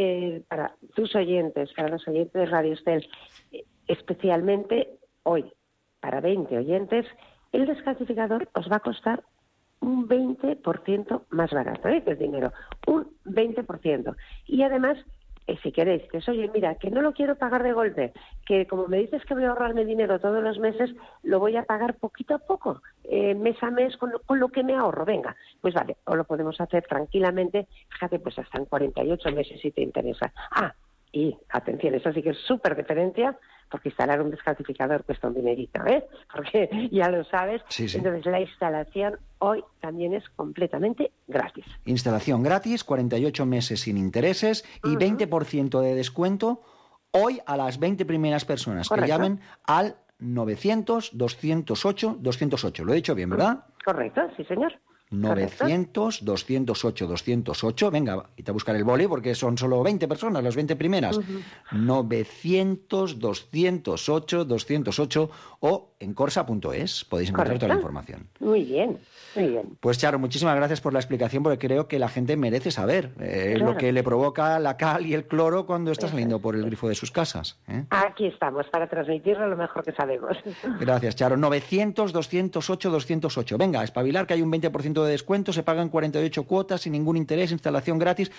para tus oyentes, para los oyentes de Radio Estel, especialmente hoy, para 20 oyentes, el descalcificador os va a costar un 20% más barato, que el dinero, un 20%. Y además, si queréis, que oye, mira, que no lo quiero pagar de golpe, que como me dices que voy a ahorrarme dinero todos los meses, lo voy a pagar poquito a poco, mes a mes, con lo que me ahorro, venga, pues vale, o lo podemos hacer tranquilamente, fíjate, pues hasta en 48 meses si te interesa. Y atención, eso sí que es súper diferencia, porque instalar un descalcificador cuesta un dinerito, porque ya lo sabes. Sí. Entonces la instalación hoy también es completamente gratis. Instalación gratis, 48 meses sin intereses y 20% de descuento hoy a las 20 primeras personas que llamen al 900-208-208. Lo he dicho bien, ¿verdad? Correcto, sí, señor. 900-208-208. Venga, y te a buscar el boli porque son solo 20 personas, las 20 primeras. 900-208-208 o en corsa.es. Podéis encontrar toda la información. Muy bien. Pues Charo, muchísimas gracias por la explicación porque creo que la gente merece saber lo que le provoca la cal y el cloro cuando está saliendo por el grifo de sus casas. Aquí estamos para transmitirlo lo mejor que sabemos. Gracias, Charo. 900-208-208. Venga, espabilar que hay un 20% de descuento, se pagan 48 cuotas sin ningún interés, instalación gratis,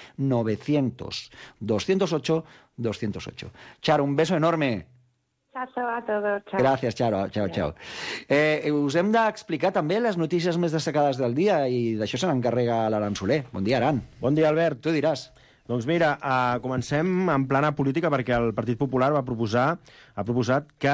900-208-208. Charo, un beso enorme. Chao a todos. Chao. Gràcies, Charo. Chao. Us hem d'explicar també les notícies més destacades del dia i d'això se n'encarrega l'Aran Soler. Bon dia, Aran. Bon dia, Albert. Tu diràs. Doncs mira, comencem en plana política perquè el Partit Popular ha proposat que,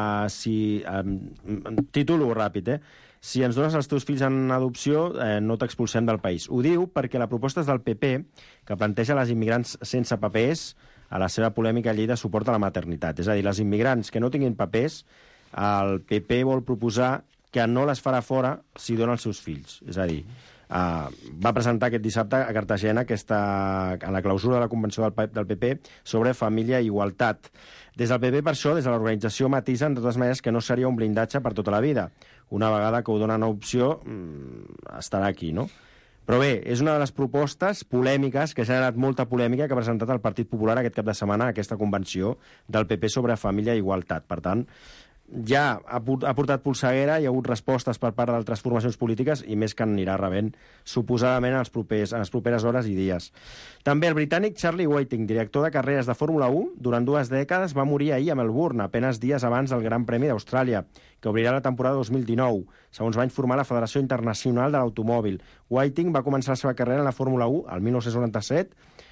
títol ràpid, si ens dones els teus fills en adopció, no t'expulsem del país. Ho diu perquè la proposta és del PP, que planteja les immigrants sense papers a la seva polèmica llei de suport a la maternitat. És a dir, les immigrants que no tinguin papers, el PP vol proposar que no les farà fora si donen els seus fills. És a dir, va presentar aquest dissabte a Cartagena a la clausura de la convenció del PP sobre família i igualtat. Des del PP, per això, des de l'organització matisen, de totes maneres, que no seria un blindatge per tota la vida. Una vegada que ho donen a opció, estarà aquí, no? Però bé, és una de les propostes polèmiques que ha generat molta polèmica que ha presentat el Partit Popular aquest cap de setmana a aquesta convenció del PP sobre família i igualtat. Per tant, ja ha portat polseguera, hi ha hagut respostes per part d'altres formacions polítiques i més que anirà rebent suposadament en les properes hores i dies. També el britànic Charlie Whiting, director de carreres de Fórmula 1, durant 2 dècades va morir ahir a Melbourne, apenas dies abans del Gran Premi d'Austràlia, que obrirà la temporada 2019, segons va informar la Federació Internacional de l'Automòbil. Whiting va començar la seva carrera en la Fórmula 1 el 1997,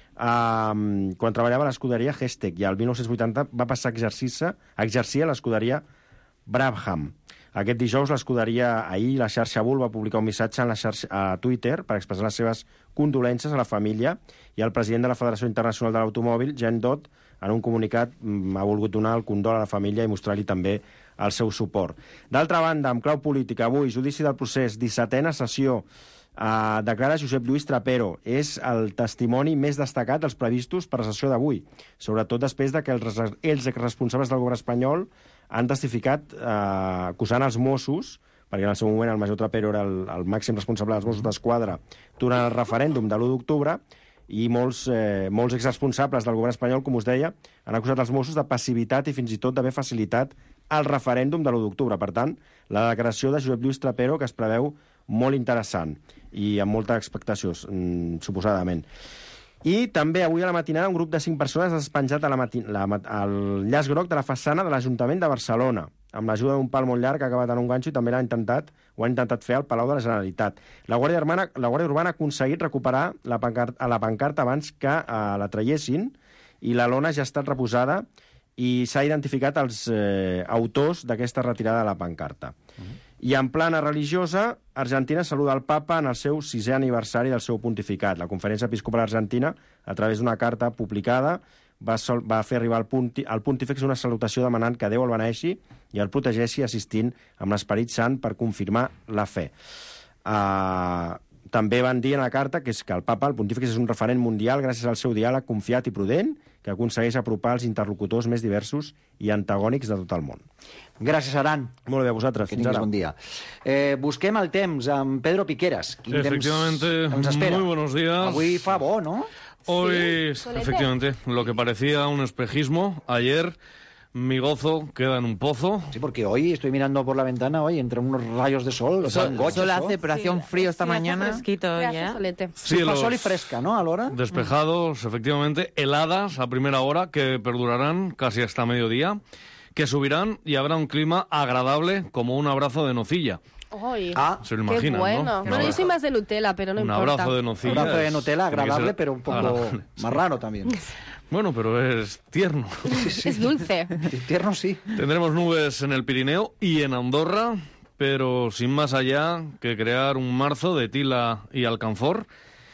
quan treballava a l'escuderia Hestec, i el 1980 va passar a exercir a l'escuderia Brabham. Aquest dijous l'escuderia ahir, la xarxa Bull, va publicar un missatge a Twitter per expressar les seves condolències a la família, i el president de la Federació Internacional de l'Automòbil, Jen Dodd, en un comunicat ha volgut donar el condol a la família i mostrar-li també el seu suport. D'altra banda, amb clau política, avui, judici del procés, 17a sessió, declara Josep Lluís Trapero. És el testimoni més destacat dels previstos per la sessió d'avui, sobretot després de que els exresponsables del govern espanyol han testificat acusant els Mossos, perquè en el seu moment el major Trapero era el màxim responsable dels Mossos d'Esquadra durant el referèndum de l'1 d'octubre, i molts exresponsables del govern espanyol, com us deia, han acusat els Mossos de passivitat i fins i tot d'haver facilitat el referèndum de l'1 d'octubre. Per tant, la declaració de Josep Lluís Trapero, que es preveu molt interessant i amb molta expectació, suposadament. I també avui a la matinada un grup de 5 persones ha despenjat el llaç groc de la façana de l'Ajuntament de Barcelona, amb l'ajuda d'un pal molt llarg que ha acabat en un ganxo, i també ho han intentat fer al Palau de la Generalitat. La Guàrdia Urbana ha aconseguit recuperar la pancarta abans que la traiessin, i la lona ja ha estat reposada i s'ha identificat els autors d'aquesta retirada de la pancarta. I en plana religiosa, Argentina saluda el papa en el seu 6è aniversari del seu pontificat. La Conferència Episcopal Argentina, a través d'una carta publicada, va fer arribar al pontífex una salutació demanant que Déu el beneixi i el protegeixi, assistint amb l'Esperit Sant per confirmar la fe. També van dir en la carta que el papa, el pontífex, és un referent mundial gràcies al seu diàleg confiat i prudent, que aconsegueix apropar els interlocutors més diversos i antagònics de tot el món. Gràcies, Aran. Molt bé, a vosaltres. Que tinguis bon dia. Busquem el temps amb Pedro Piqueras. Efectivamente, muy buenos días. Avui fa bo, ¿no? Hoy, efectivamente, lo que parecía un espejismo, ayer mi gozo queda en un pozo. Sí, porque hoy estoy mirando por la ventana, hoy entre unos rayos de sol. Sol hace, pero hacía un frío esta mañana. Fresquito, ya. Sí, sol y fresca, ¿no? A la hora. Despejados, efectivamente, heladas a primera hora que perdurarán casi hasta mediodía, que subirán y habrá un clima agradable como un abrazo de nocilla. Ay, se lo imaginan, qué bueno. ¿no? Bueno, yo soy más de Nutella, pero no importa. Un abrazo de nocilla. Un abrazo de Nutella agradable, pero un poco agradable. Más raro también. Bueno, pero es tierno. Sí. Es dulce. Tierno, sí. Tendremos nubes en el Pirineo y en Andorra, pero sin más allá que crear un marzo de tila y alcanfor.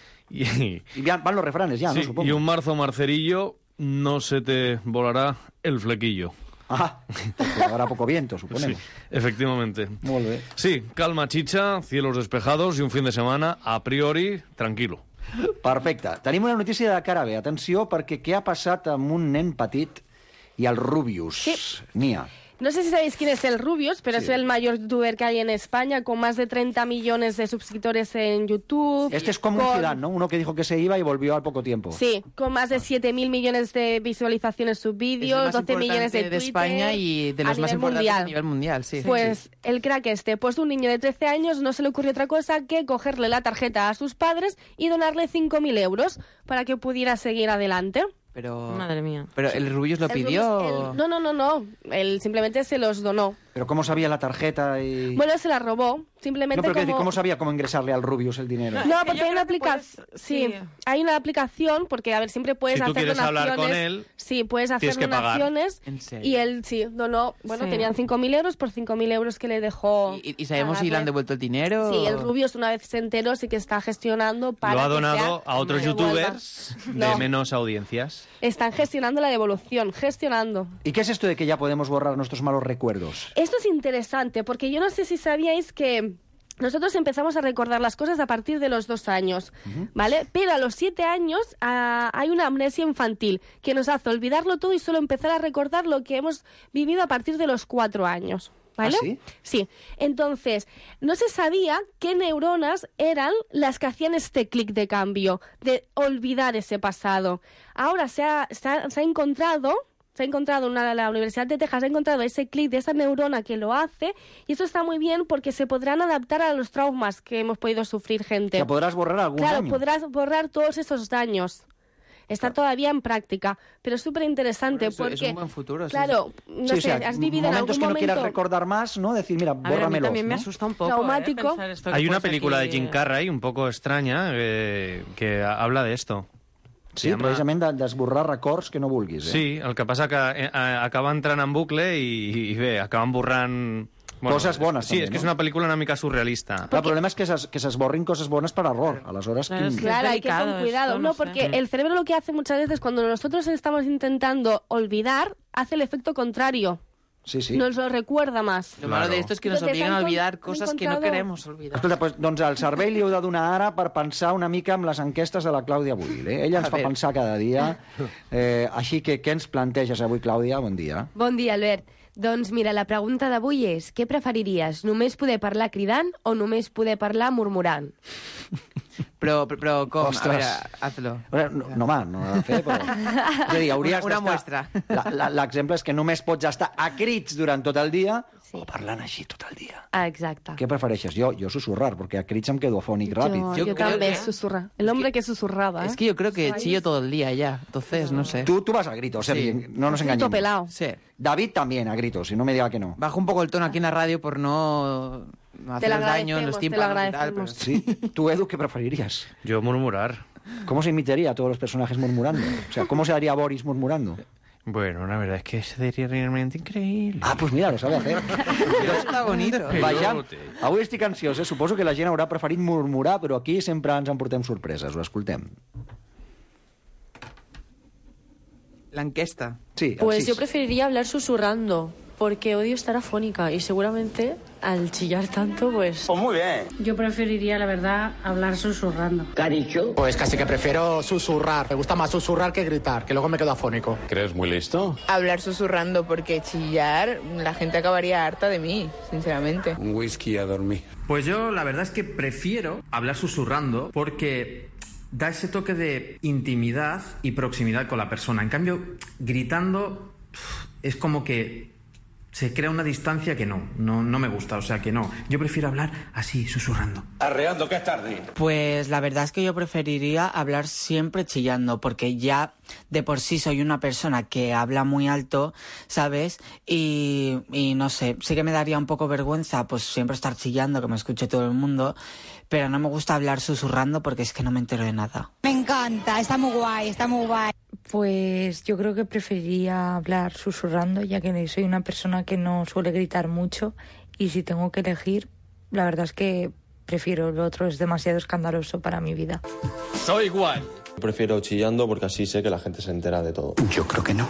Y van los refranes ya, sí, ¿no? Supongo. Y un marzo marcerillo, no se te volará el flequillo. Porque habrá poco viento, suponemos. Sí, efectivamente. Molt bé. Sí, calma chicha, cielos despejados y un fin de semana a priori tranquilo. Perfecte. Tenim una notícia de cara bé. Atenció, perquè què ha passat amb un nen petit i el Rubius? Sí. Nia. No sé si sabéis quién es el Rubius, pero es el mayor youtuber que hay en España, con más de 30 millones de suscriptores en YouTube. Este es como un Zidane, ¿no? Uno que dijo que se iba y volvió al poco tiempo. Sí, con más de 7.000 millones de visualizaciones sus vídeos, 12 millones de Twitter. De España y de los más importantes a nivel mundial, sí. Pues el crack pues un niño de 13 años no se le ocurrió otra cosa que cogerle la tarjeta a sus padres y donarle 5.000 euros para que pudiera seguir adelante. Pero, madre mía. ¿Pero el Rubius lo pidió? No. Él simplemente se los donó. ¿Pero cómo sabía la tarjeta? Bueno, se la robó. Simplemente no, pero ¿cómo sabía cómo ingresarle al Rubius el dinero? No, porque hay una aplicación. Sí, hay una aplicación, porque, a ver, siempre puedes hacer donaciones. Si tú quieres hablar con él, sí, puedes hacer donaciones. ¿En serio? Y él sí donó. Bueno, tenían 5.000 euros por 5.000 euros que le dejó. ¿Y sabemos si le han devuelto el dinero? Sí, el Rubius, una vez se enteró, sí que está gestionando para. Lo ha donado a otros youtubers de menos audiencias. Están gestionando la devolución, ¿Y qué es esto de que ya podemos borrar nuestros malos recuerdos? Esto es interesante, porque yo no sé si sabíais que nosotros empezamos a recordar las cosas a partir de los 2 años, ¿vale? Pero a los 7 años hay una amnesia infantil que nos hace olvidarlo todo y solo empezar a recordar lo que hemos vivido a partir de los 4 años. ¿vale? ¿Ah, sí? Sí. Entonces, no se sabía qué neuronas eran las que hacían este clic de cambio, de olvidar ese pasado. Ahora se ha encontrado... la Universidad de Texas ha encontrado ese clic de esa neurona que lo hace, y eso está muy bien porque se podrán adaptar a los traumas que hemos podido sufrir gente. O sea, podrás borrar algún daño. Claro, podrás borrar todos esos daños. Está todavía en práctica, pero es súper interesante porque... Es un buen futuro. Claro, no sé, has vivido en algún momentos que no quieras momento recordar más, ¿no? Decir, mira, bórramelos. A mí también me ¿no? asusta un poco, traumático. Hay una película de Jim Carrey un poco extraña que habla de esto. Sí, precisament d'esborrar records que no vulguis. Sí, el que passa que acaba entrant en bucle i bé, acaben borrant... Coses bones, sí, també, és que no? és una pel·lícula una mica surrealista. El problema es que s'esborrin coses bones per error. Aleshores, Claro, hay que ir con cuidado, ¿no? Porque el cerebro lo que hace muchas veces cuando nosotros estamos intentando olvidar, hace el efecto contrario. Sí, sí. Nos lo recuerda más. Lo malo de esto es que nos obligan a olvidar cosas que no queremos olvidar. Escolta, doncs el cervell li heu de donar ara per pensar una mica amb les enquestes de la Clàudia Buil. Ella ens fa pensar cada dia. Així que què ens planteges avui, Clàudia? Bon dia. Bon dia, Albert. Doncs mira, la pregunta d'avui és: què preferiries, només poder parlar cridant o només poder parlar murmurant? Però com? Ostres. A veure, hazlo. No, home, no ho ha de fer, però... És a dir, hauries Una d'estar... muestra. L'exemple és que només pots estar a crits durant tot el dia o parlant així tot el dia. Ah, exacte. Què prefereixes? Jo susurrar, porque a crits em quedo afònic ràpid. Yo también susurra. El hombre que susurraba. Es que yo creo que chillo todo el día ya, entonces no sé. Tú vas a gritos, Sí. no nos engañemos. pelado. Sí. David también a gritos, y no me diga que no. Bajo un poco el tono aquí en la radio por no hacer daño en los tímpanos y tal. Pero... Sí. ¿Tú, Edu, qué preferirías? Yo murmurar. ¿Cómo se imitaría a todos los personajes murmurando? O sea, ¿cómo se haría Boris murmurando? Bueno, la verdad es que sería realmente increíble. Ah, pues mira, lo sabe hacer. Està bonito. Vejam, avui estic ansiós, Suposo que la gent haurà preferit murmurar, però aquí sempre ens emportem sorpreses. Ho escoltem. La enquesta. Sí, Pues yo preferiría hablar susurrando, porque odio estar afónica y seguramente al chillar tanto, pues... Pues muy bien. Yo preferiría, la verdad, hablar susurrando. ¿Qué ha dicho? Pues casi que prefiero susurrar. Me gusta más susurrar que gritar, que luego me quedo afónico. ¿Crees muy listo? Hablar susurrando, porque chillar, la gente acabaría harta de mí, sinceramente. Un whisky a dormir. Pues yo la verdad es que prefiero hablar susurrando porque da ese toque de intimidad y proximidad con la persona. En cambio, gritando es como que se crea una distancia que no me gusta, o sea que no. Yo prefiero hablar así, susurrando. Arreando, que es tarde. Pues la verdad es que yo preferiría hablar siempre chillando, porque ya de por sí soy una persona que habla muy alto, ¿sabes? Y no sé, sí que me daría un poco vergüenza pues siempre estar chillando, que me escuche todo el mundo, pero no me gusta hablar susurrando porque es que no me entero de nada. Me encanta, está muy guay, está muy guay. Pues yo creo que preferiría hablar susurrando, ya que soy una persona que no suele gritar mucho, y si tengo que elegir, la verdad es que prefiero lo otro, es demasiado escandaloso para mi vida. Soy igual. Prefiero chillando porque así sé que la gente se entera de todo. Yo creo que no.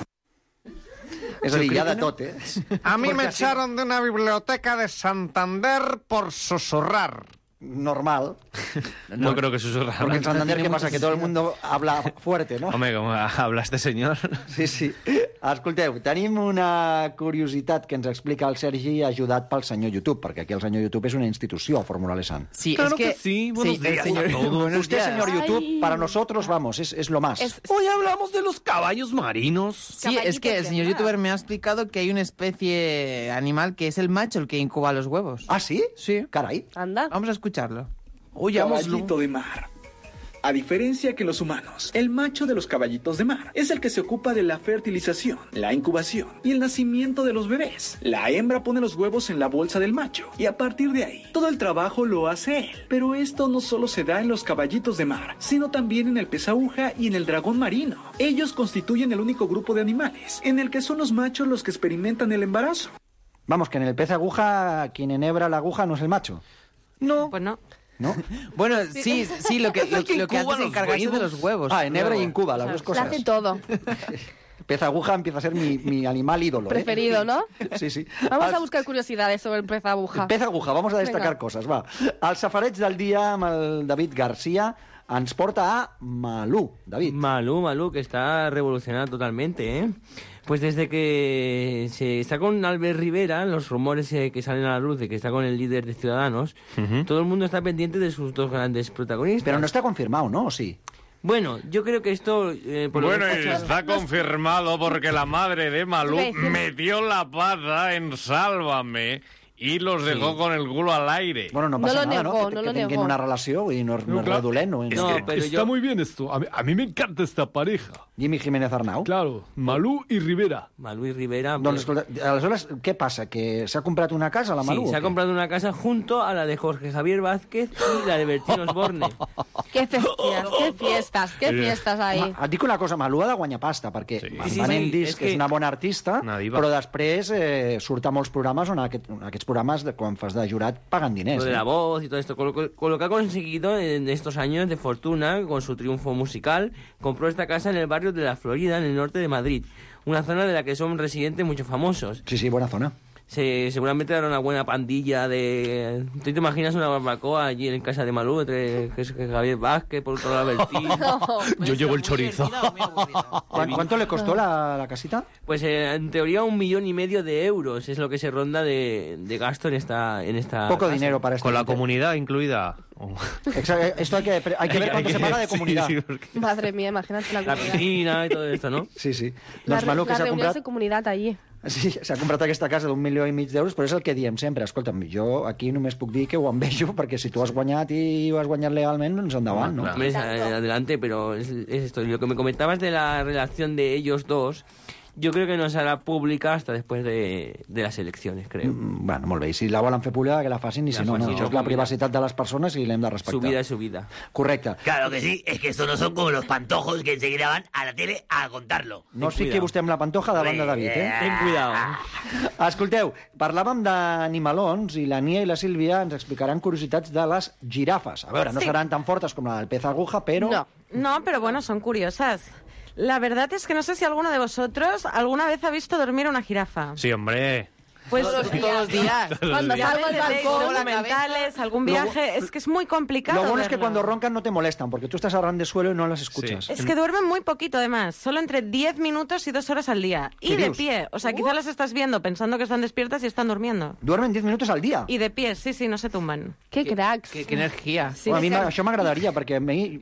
És a dir, hi ha de tot, eh? A mí me echaron de una biblioteca de Santander por susurrar. Normal. No creo que susurrar. Porque en Santander, ¿qué pasa? Que todo el mundo habla fuerte, ¿no? Hombre, como habla este señor. Sí, sí. Escolteu, tenim una curiositat que ens explica el Sergi, ajudat pel senyor YouTube, perquè aquí el senyor YouTube és una institució a Fórmula Lesan. Sí, Claro es que... que sí, buenos días señor... a todos. Buenos Usted, días. señor YouTube, para nosotros, vamos, es lo más. Hoy hablamos de los caballos marinos. Sí, es que el señor youtuber me ha explicado que hay una especie animal que es el macho el que incuba los huevos. ¿Ah, sí? Sí. Caray. Anda. Vamos a escucharlo. Caballito de mar. A diferencia que los humanos, el macho de los caballitos de mar es el que se ocupa de la fertilización, la incubación y el nacimiento de los bebés. La hembra pone los huevos en la bolsa del macho y a partir de ahí, todo el trabajo lo hace él. Pero esto no solo se da en los caballitos de mar, sino también en el pez aguja y en el dragón marino. Ellos constituyen el único grupo de animales en el que son los machos los que experimentan el embarazo. Vamos, que en el pez aguja, quien enhebra la aguja no es el macho. No. Pues no. ¿No? Bueno, sí, lo que hace es encargarse de los huevos. Ah, enhebra y incuba, las dos Lo cosas. hace todo. Pez aguja empieza a ser mi animal ídolo. Preferido, ¿no? Sí, sí. Vamos a buscar curiosidades sobre el pez aguja. Pez aguja, vamos a destacar Venga. coses, va. El safareig del dia amb el David Garcia. ens porta a Malú, David. Malú, que está revolucionado totalmente, ¿eh? Pues desde que se está con Albert Rivera, los rumores que salen a la luz de que está con el líder de Ciudadanos, todo el mundo está pendiente de sus dos grandes protagonistas. Pero no está confirmado, ¿no? ¿O sí? Bueno, yo creo que esto... Bueno, y está confirmado porque la madre de Malú metió la pata en Sálvame y los dejó con el culo al aire. Bueno, no pasa nada, ¿no? Que tengan una relación y no es redolent. Está muy bien esto. A mí me encanta esta pareja. Jimmy Jiménez Arnau. Claro, Malú i Rivera. Malú i Rivera. Doncs, aleshores, què passa? Que s'ha comprat una casa, la Malú? Sí, se ha comprado una casa junto a la de Jorge Javier Vázquez y la de Bertín Osborne. Qué fiestas ahí. Et dic una cosa, Malú ha de guanyar pasta, perquè Benem Disc és una bona artista, però després surt a molts programes on aquests programes, quan fas de jurat, paguen diners. Lo de La Voz y todo esto. Con lo que ha conseguido en estos años de fortuna, con su triunfo musical, compró esta casa en el barrio de La Florida, en el norte de Madrid. Una zona de la que son residentes muchos famosos. Sí, buena zona. Seguramente era una buena pandilla de... ¿Tú te imaginas una barbacoa allí en casa de Malú entre Javier Vázquez, por otro lado Bertín? Yo llevo el chorizo. ¿Cuánto le costó la casita? Pues en teoría 1,5 millones de euros es lo que se ronda de gasto en esta Poco casa. dinero para Con la comunidad incluida. Esto hay que ver cuánto se paga de comunidad. Madre mía, imagínate la comunidad. La piscina y todo esto, ¿no? Sí. Las reuniones de comunidad allí. Sí, s'ha comprat aquesta casa d'1,5 milions d'euros, però és el que diem sempre. Escolta'm, jo aquí només puc dir que ho envejo, perquè si tu has guanyat i ho has guanyat legalment, doncs endavant, ¿no? Adelante, pero es esto. Lo que me comentabas de la relación de ellos dos, yo creo que no serà pública hasta después de las elecciones, creo. Bueno, molt bé. I si la volen fer pública, que la facin, i si no, això és la privacitat de les persones i l'hem de respectar. Su vida es su vida. Correcte. Claro que sí, es que estos no son como los pantojos que enseguida van a la tele a contarlo. No us fiqui vostè amb la pantoja davant de David, eh? Ten cuidado. Escolteu, parlàvem d'animalons i la Nia i la Sílvia ens explicaran curiositats de les girafes. A veure, no seran tan fortes com la del pez aguja, però... No, pero bueno, son curiosas. La verdad es que no sé si alguno de vosotros alguna vez ha visto dormir a una jirafa. Sí, hombre. Pues todos los días. Cuando salgo al balcón, documentales, algún viaje, es que es muy complicado. Lo bueno es que verlo. cuando roncan no te molestan, porque tú estás a ras de suelo y no las escuchas. Es que duermen muy poquito, además. Solo entre 10 minutos y 2 horas al día. Y de pie. O sea, quizá las estás viendo pensando que están despiertas y están durmiendo. ¿Duermen 10 minutos al día? Y de pie, sí, no se tumban. Qué cracks. Qué energia. Sí, bueno, a mi això m'agradaria, perquè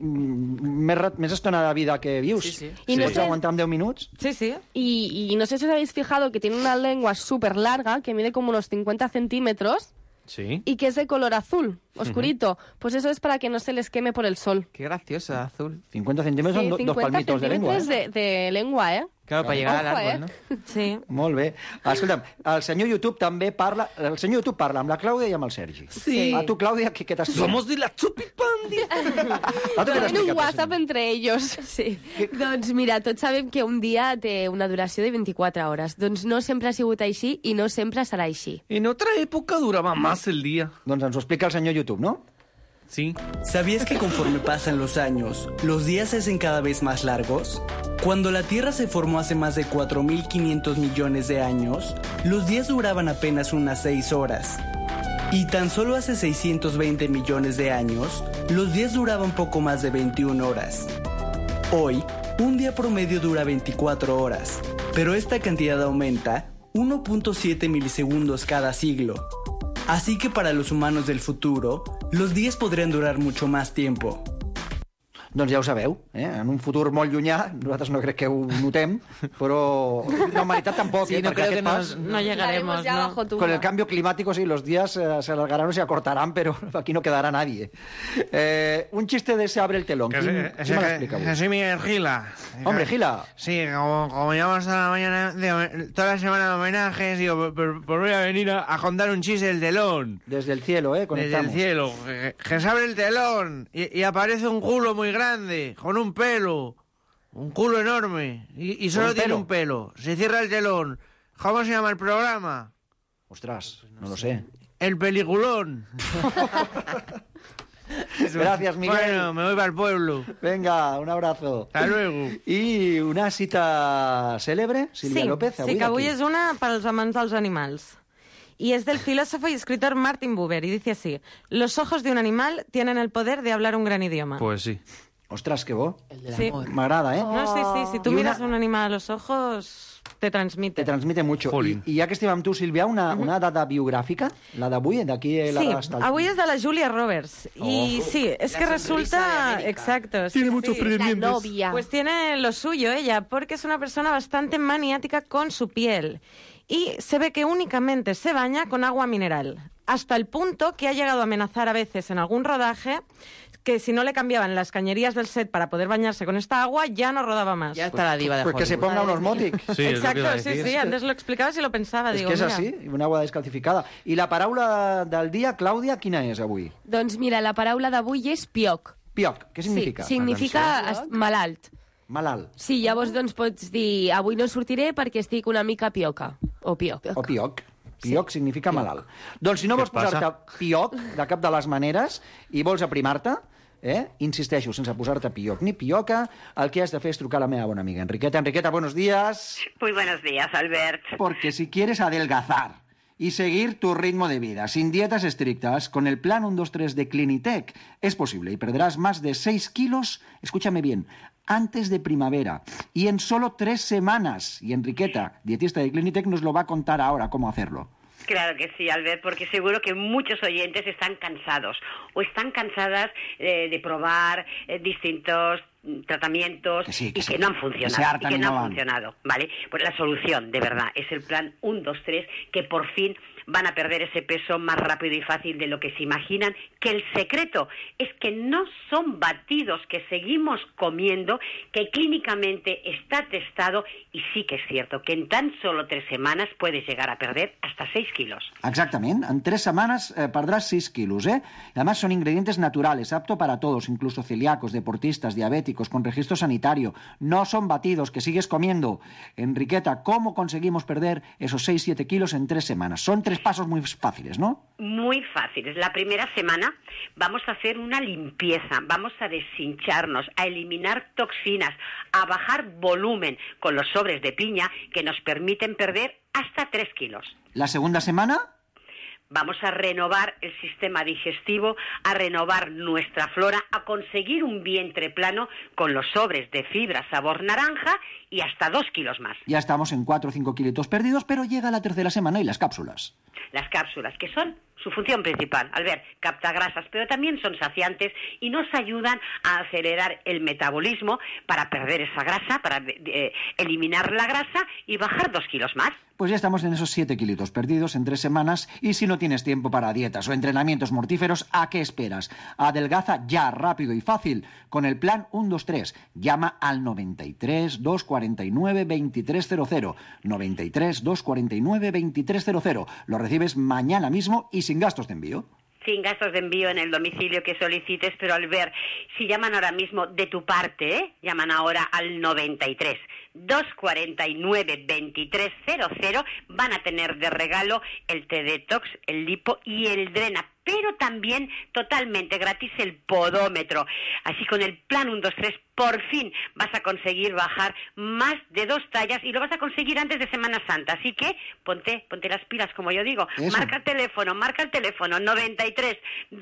més estona de vida que vius. Sí. I no pots aguantar en 10 minuts? Sí. Y no sé si os habéis fijado que tiene una lengua súper larga, que mide como unos 50 centímetros. Sí. Y que es de color azul, oscurito. Pues eso es para que no se les queme por el sol. Qué graciosa, azul. 50 centímetros son 2 palmitos de lengua. 50 centímetros de lengua, ¿eh? Claro, para llegar al árbol, ¿no? Sí. Molt bé. Escolta'm, el senyor YouTube també parla... El senyor YouTube parla amb la Clàudia i amb el Sergi. Sí. A tu, Clàudia, què t'explica? Somos de la chupipandi. En un WhatsApp entre ellos. Sí. Doncs mira, tots sabem que un dia té una duració de 24 hores. Doncs no sempre ha sigut així i no sempre serà així. En otra época duraba más el día. Doncs ens ho explica el senyor YouTube, ¿no? Sí. ¿Sabías que conforme pasan los años, los días se hacen cada vez más largos? Cuando la Tierra se formó hace más de 4.500 millones de años, los días duraban apenas unas 6 horas. Y tan solo hace 620 millones de años, los días duraban poco más de 21 horas. Hoy, un día promedio dura 24 horas, pero esta cantidad aumenta 1.7 milisegundos cada siglo. Así que para los humanos del futuro, los días podrían durar mucho más tiempo. Doncs ja ho sabeu, en un futur molt llunyà, nosaltres no crec que ho notem, però la humanitat tampoc, sí, no perquè creo aquest que pas... No llegaremos, ¿no? Con el cambio climático, sí, los días se alargarán o se acortarán, pero aquí no quedará nadie. Un chiste de Se abre el telón. ¿Quién me lo explica? Que soy Miguel Gila. Hombre, Gila. Sí, como llevamos toda la mañana, toda la semana de homenajes, digo, por voy a venir a contar un chiste del telón. Desde el cielo, conectamos. Desde el cielo. Que se abre el telón y aparece un culo muy grande, con un pelo. Un culo enorme. Y solo tiene un pelo. Se cierra el telón. ¿Cómo se llama el programa? Ostras, no lo sé. El peliculón. Gracias, Miguel. Bueno, me voy para el pueblo. Venga, un abrazo. Hasta luego. I una cita cèlebre, Sílvia López. Sí, que avui és una pels amants dels animals. y es del filósofo y escritor Martin Buber, y dice así: los ojos de un animal tienen el poder de hablar un gran idioma. Pues sí. Ostres, que bo. Sí. M'agrada, ¿eh? No, sí, si tú miras a un animal a los ojos, te transmite. Te transmite mucho. I ja que estem amb tu, Sílvia, una dada biogràfica, la d'avui, d'aquí la Sí, avui és de la Julia Roberts. Y sí, es que resulta... Exacto. Tiene muchos pretendientes. La novia. Pues tiene lo suyo ella, porque es una persona bastante maniática con su piel. Y se ve que únicamente se baña con agua mineral. Hasta el punto que ha llegado a amenazar a veces en algún rodaje que si no le cambiaban las cañerías del set para poder bañarse con esta agua, ya no rodaba más. Ya está la diva de Pues que se Hollywood. ponga unos Motic. Sí, Exacto, sí, antes lo explicabas y lo pensaba. És Digo, que és mira. així, una agua descalcificada. I la paraula del dia, Clàudia, quina és avui? Doncs mira, la paraula d'avui és pioc. Pioc, què significa? Sí, significa malalt. Malalt. Sí, llavors doncs pots dir avui no sortiré perquè estic una mica pioca. O pioc. O pioc. Pioc significa malalt. Doncs si no Què vols posar-te pioc de cap de les maneres i vols aprimar-te, insisteixo, sense posar-te pioc ni pioca, el que has de fer és trucar a la meva bona amiga Enriqueta. Enriqueta, buenos días. Muy buenos días, Albert. Porque si quieres adelgazar y seguir tu ritmo de vida sin dietas estrictas, con el plan 1-2-3 de Clinitec es posible y perderás más de 6 kilos, escúchame bien, antes de primavera y en solo 3 semanas. Y Enriqueta, dietista de Clinitec, nos lo va a contar ahora cómo hacerlo. Claro que sí, Albert, porque seguro que muchos oyentes están cansados o están cansadas de probar distintos tratamientos y que no han funcionado. ¿Vale? Pues la solución, de verdad, es el plan 1-2-3, que por fin van a perder ese peso más rápido y fácil de lo que se imaginan, que el secreto es que no son batidos que seguimos comiendo, que clínicamente está testado y sí que es cierto que en tan solo 3 semanas puedes llegar a perder hasta 6 kilos. Exactamente, en 3 semanas perdrás 6 kilos, ¿eh? Además son ingredientes naturales, apto para todos, incluso celíacos, deportistas, diabéticos, con registro sanitario. No son batidos que sigues comiendo. Enriqueta, ¿cómo conseguimos perder esos 6-7 kilos en 3 semanas? Son 3 pasos muy fáciles, ¿no? Muy fáciles. La primera semana vamos a hacer una limpieza, vamos a deshincharnos, a eliminar toxinas, a bajar volumen con los sobres de piña que nos permiten perder hasta 3 kilos. ¿La segunda semana? Vamos a renovar el sistema digestivo, a renovar nuestra flora, a conseguir un vientre plano con los sobres de fibra sabor naranja y hasta 2 kilos más. Ya estamos en 4 o 5 kilitos perdidos, pero llega la tercera semana y las cápsulas. Las cápsulas, que son su función principal, Albert, capta grasas, pero también son saciantes y nos ayudan a acelerar el metabolismo para perder esa grasa, para eliminar la grasa y bajar 2 kilos más. Pues ya estamos en esos 7 kilitos perdidos en 3 semanas y si no tienes tiempo para dietas o entrenamientos mortíferos, ¿a qué esperas? Adelgaza ya, rápido y fácil, con el plan 1-2-3. Llama al 93 249 2300. 93 249 2300. Lo recibes mañana mismo y sin gastos de envío. Sin gastos de envío en el domicilio que solicites, pero Albert, si llaman ahora mismo de tu parte, llaman ahora al 93 249 2300, van a tener de regalo el T-Detox, el Lipo y el Drena, pero también totalmente gratis el podómetro. Así con el plan 1-2-3 por fin vas a conseguir bajar más de 2 tallas y lo vas a conseguir antes de Semana Santa. Así que ponte las pilas, como yo digo. Eso. Marca el teléfono 93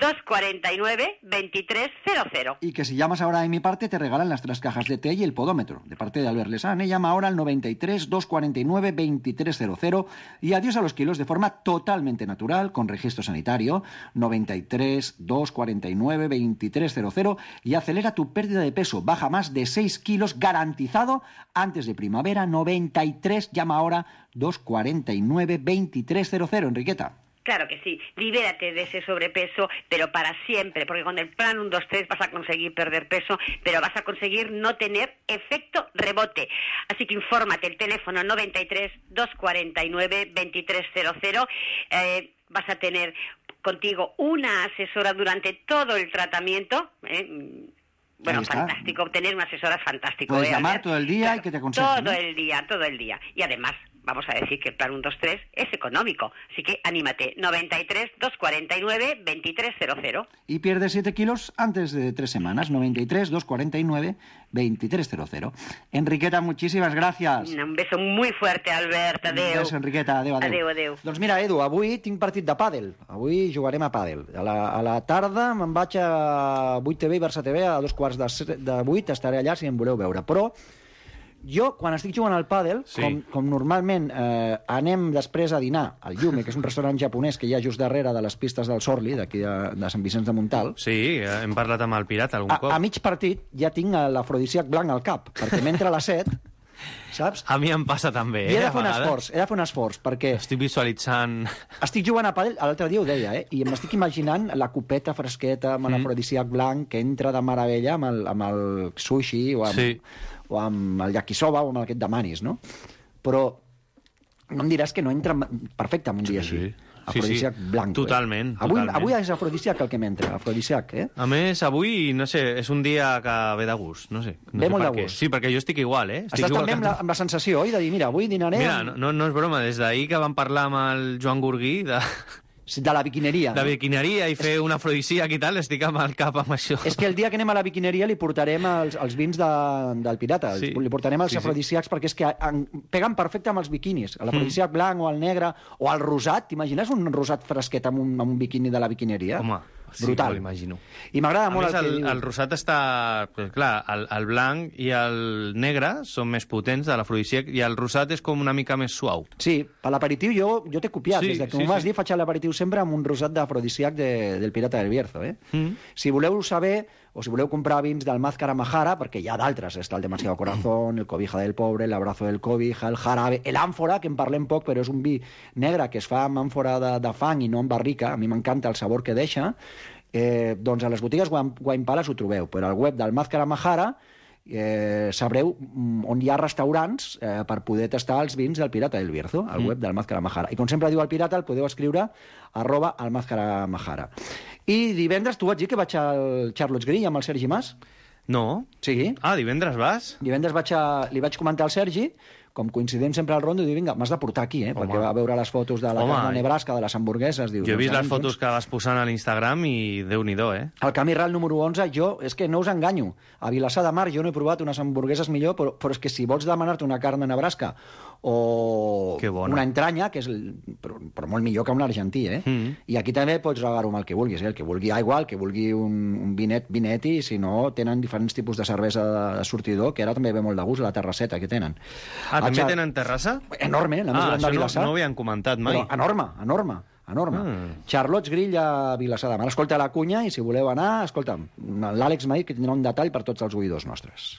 249 2300. Y que si llamas ahora de mi parte te regalan las 3 cajas de té y el podómetro. De parte de Albert Lesane, llama ahora al 93 249 2300 y adiós a los kilos de forma totalmente natural, con registro sanitario. 93 249 2300 y acelera tu pérdida de peso. Baja más de 6 kilos garantizado antes de primavera. 93, llama ahora 249 2300. Enriqueta. Claro que sí, libérate de ese sobrepeso, pero para siempre, porque con el plan 1-2-3 vas a conseguir perder peso, pero vas a conseguir no tener efecto rebote. Así que infórmate, el teléfono 93 249 2300, vas a tener contigo una asesora durante todo el tratamiento. Bueno, fantástico, tener una asesora es fantástico. Puedes llamar todo el día y que te aconseje. Todo el día. Y además, vamos a decir que el plan 123 es económico. Así que anímate, 93 249 2300. Y pierdes 7 kilos antes de 3 semanas, 93 249 2300. Enriqueta, muchísimas gracias. Un beso muy fuerte, Albert. Adéu. Un beso, Enriqueta. Adéu. Doncs mira, Edu, avui tinc partit de pàdel. Avui jugarem a pàdel. A la tarda me'n vaig a 8TV i Barça TV, a 7:45 estaré allà si em voleu veure. Però jo, quan estic jugant al pàdel, com normalment anem després a dinar al Yume, que és un restaurant japonès que hi ha just darrere de les pistes del Sorli, d'aquí de Sant Vicenç de Montalt. Sí, hem parlat amb el Pirata algun cop. A mig partit ja tinc l'afrodisíac blanc al cap, perquè m'entra a les 7, saps? A mi em passa també, I he de fer un esforç, perquè... Estic visualitzant... Estic jugant a pàdel, l'altre dia ho deia, i m'estic imaginant la copeta fresqueta amb l'afrodisíac blanc que entra de meravella amb el sushi o amb el yakisoba o amb el que et demanis, no? Però no em diràs que no entra perfecte en un dia així. Afrodisíac blanc. Totalment. Avui és afrodisíac el que m'entra, afrodisíac, A més, avui, no sé, és un dia que ve de gust, no sé. Ve molt de gust. Sí, perquè jo estic igual, Estàs també amb la sensació, oi, de dir, mira, avui dinaré... Mira, no és broma, des d'ahir que vam parlar amb el Joan Gurguí de la biquineria. De biquineria i fer un afrodisíac i tal, estic amb el cap amb això. És que el dia que anem a la biquineria li portarem els vins del Pirata, li portarem els afrodisíacs perquè és que peguen perfecte amb els biquinis, l'afrodisíac blanc o el negre o el rosat, t'imagines un rosat fresquet amb un biquini de la biquineria? Home, brutal. Sí, m'imagino. I m'agrada molt el que diu. El rosat està... Pues, clar, el blanc i el negre són més potents de l'afrodisíac i el rosat és com una mica més suau. Sí, per l'aperitiu jo t'he copiat. Des que m'ho vas dir faig l'aperitiu sempre amb un rosat d'afrodisíac del Pirata del Bierzo. Si voleu saber o si voleu comprar vins del Mázcara Majara, perquè hi ha d'altres, està el Demasiado Corazón, el Cobija del Pobre, el Abrazo del Cobija, el Jarabe, l'àmfora, que en parlem poc, però és un vi negre que es fa amb àmfora de fang i no amb barrica, a mi m'encanta el sabor que deixa, doncs a les botigues Wine Palace ho trobeu, però al web del Mázcara Majara sabreu on hi ha restaurants per poder tastar els vins del Pirata del Bierzo, al web del Mázcara Majara. I com sempre diu el Pirata, el podeu escriure @almazcaramajara. I divendres tu vaig dir que vaig al Charlotte's Grill amb el Sergi Mas? No. Sí. Ah, divendres vas? Divendres li vaig comentar al Sergi, com coincidim sempre al Rondo, i diu, vinga, m'has de portar aquí, perquè va veure les fotos de la carn de Nebraska, de les hamburgueses. Diu, jo he vist les fotos que vas posant a l'Instagram i Déu-n'hi-do, El Camí Ral número 11, és que no us enganyo. A Vilassar de Mar jo no he provat unes hamburgueses millor, però és que si vols demanar-te una carn de Nebraska o una entranya, que és però molt millor que un argentí, I aquí també pots regar-ho amb el que vulguis, el que vulgui aigua, el que vulgui un vinet, i si no, tenen diferents tipus de cervesa de sortidor, que ara també ve molt de gust, la terrasseta que tenen. També tenen terrassa? Enorme, la més gran de Vilassar. No ho havien comentat mai. Però enorme. Charlotte's Grill a Vilassar de Mar. Escolta la cunya i si voleu anar, escolta'm, l'Àlex m'ha dit que tindrà un detall per tots els oïdors nostres.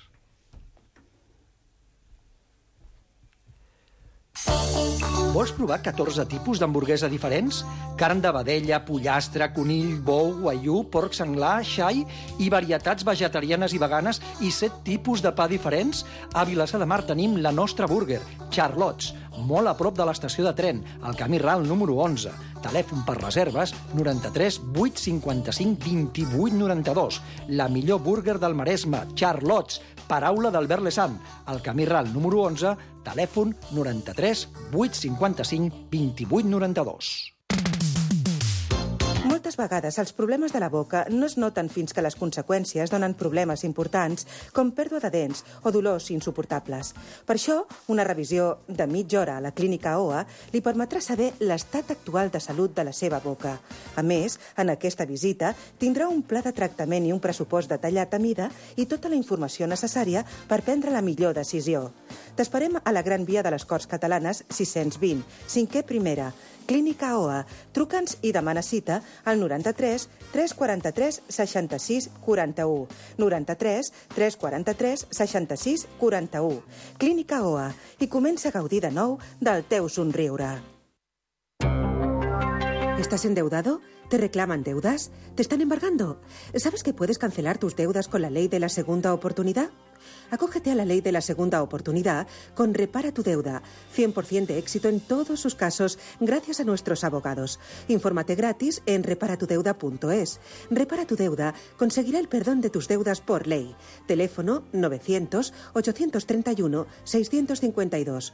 Vols provar 14 tipus d'hamburguesa diferents? Carn de vedella, pollastre, conill, bou, guaiú, porc senglar, xai i varietats vegetarianes i veganes i 7 tipus de pa diferents? A Vilassar de Mar tenim la nostra burger, Charlotte's, molt a prop de l'estació de tren, al Camí Ral número 11. Telèfon per reserves 93 855 28 92. La millor burger del Maresme, Charlotte's, paraula d'Albert Lesant, al Camí Ral número 11, telèfon 93 855 28 92. Moltes vegades els problemes de la boca no es noten fins que les conseqüències donen problemes importants com pèrdua de dents o dolors insuportables. Per això, una revisió de mitja hora a la clínica OA li permetrà saber l'estat actual de salut de la seva boca. A més, en aquesta visita tindrà un pla de tractament i un pressupost detallat a mida i tota la informació necessària per prendre la millor decisió. T'esperem a la Gran Via de les Corts Catalanes 620, 5è primera, Clínica OA. Truca'ns i demana cita al 93 343 66 41. 93 343 66 41. Clínica OA. I comença a gaudir de nou del teu somriure. ¿Estás endeudado? ¿Te reclaman deudas? ¿Te están embargando? ¿Sabes que puedes cancelar tus deudas con la ley de la segunda oportunidad? Acógete a la ley de la segunda oportunidad con Repara tu Deuda. 100% de éxito en todos sus casos gracias a nuestros abogados. Infórmate gratis en reparatudeuda.es. Repara tu Deuda conseguirá el perdón de tus deudas por ley. Teléfono 900-831-652.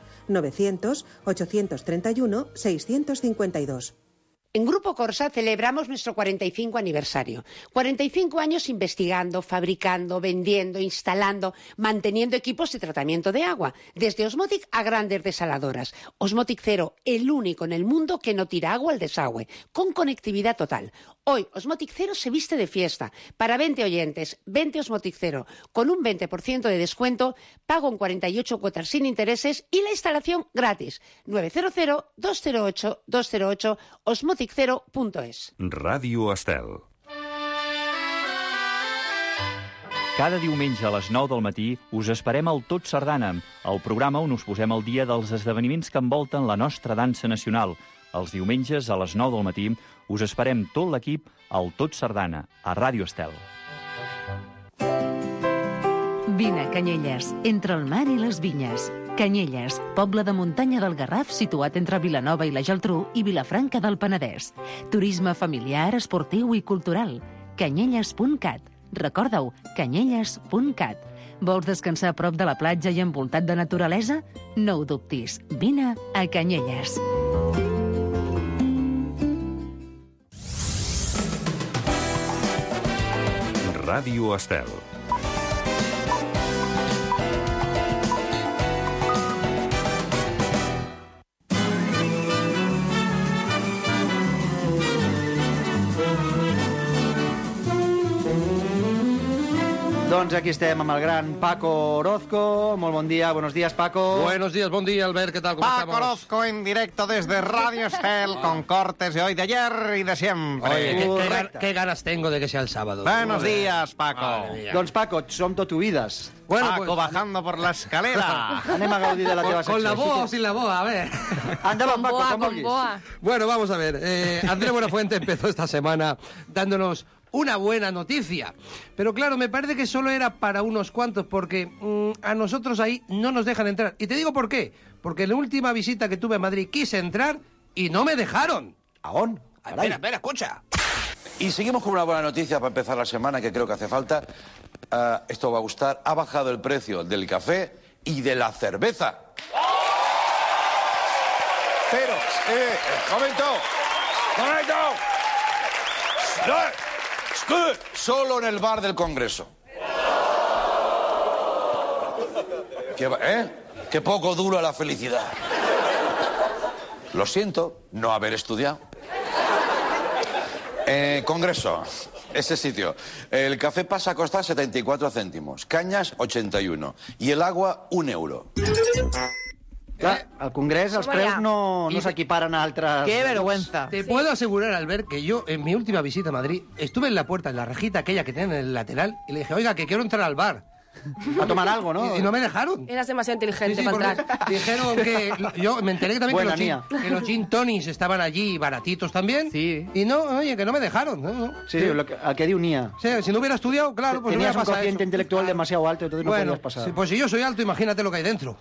900-831-652. En Grupo Corsa celebramos nuestro 45 aniversario. 45 años investigando, fabricando, vendiendo, instalando, manteniendo equipos de tratamiento de agua, desde Osmotic a grandes desaladoras. Osmotic Cero, el único en el mundo que no tira agua al desagüe, con conectividad total. Hoy Osmotic Cero se viste de fiesta. Para 20 oyentes, 20 Osmotic Cero, con un 20% de descuento, pago en 48 cuotas sin intereses y la instalación gratis. 900-208-208, osmotic0.es. Ràdio Estel. Cada diumenge a les 9 del matí us esperem al Tot Sardana, el programa on us posem al dia dels esdeveniments que envolten la nostra dansa nacional. Els diumenges a les 9 del matí us esperem tot l'equip al Tot Sardana, a Ràdio Estel. Vine a Canyelles, entre el mar i les vinyes. Canyelles, poble de muntanya del Garraf situat entre Vilanova i la Geltrú i Vilafranca del Penedès. Turisme familiar, esportiu i cultural. Canyelles.cat. Recorda-ho, canyelles.cat. Vols descansar a prop de la platja i envoltat de naturalesa? No ho dubtis, vine a Canyelles. Ràdio Estel. Doncs aquí estem amb el gran Paco Orozco. Molt bon dia, buenos días, Paco. Buenos días, buen día, Albert, ¿qué tal? ¿Cómo Paco estamos? Orozco en directo desde Radio Estel, con cortes de hoy, de ayer y de siempre. Oye, qué ganas tengo de que sea el sábado. Buenos días, Paco. Doncs, Paco, som tot oïdes. Bueno, Paco, pues, bajando por la escalera. Anem a gaudir de la teva secció. ¿Con la boa o sin la boa? A ver. Andaban, Paco, com vulguis. Bueno, vamos a ver. Andrés Buenafuente empezó esta semana dándonos una buena noticia. Pero claro, me parece que solo era para unos cuantos, porque a nosotros ahí no nos dejan entrar. Y te digo por qué. Porque en la última visita que tuve a Madrid quise entrar y no me dejaron. ¿Aún? Espera, escucha. Y seguimos con una buena noticia para empezar la semana, que creo que hace falta. Esto va a gustar. Ha bajado el precio del café y de la cerveza. Pero, momento. Solo en el bar del Congreso. Qué poco dura la felicidad. Lo siento, no haber estudiado. Congreso, ese sitio. El café pasa a costar 74 céntimos, cañas 81 y el agua 1 euro. Clar, al Congrés els preus no s'equiparen a altres... ¡Qué vergüenza! Te puedo asegurar, Albert, que yo, en mi última visita a Madrid, estuve en la puerta, en la rejita aquella que tienen en el lateral, y le dije, oiga, que quiero entrar al bar. A tomar algo, ¿no? Y no me dejaron. Eras demasiado inteligente para entrar. Dijeron que... Yo me enteré también que los gin tonics estaban allí baratitos también. Sí. Y no, oye, que no me dejaron. No. Sí, el que diu Nia. Sí, si no hubiera estudiado, claro, pues tenías no un cociente intelectual demasiado alto, entonces no podías pasar. Sí, pues si yo soy alto, imagínate lo que hay dentro.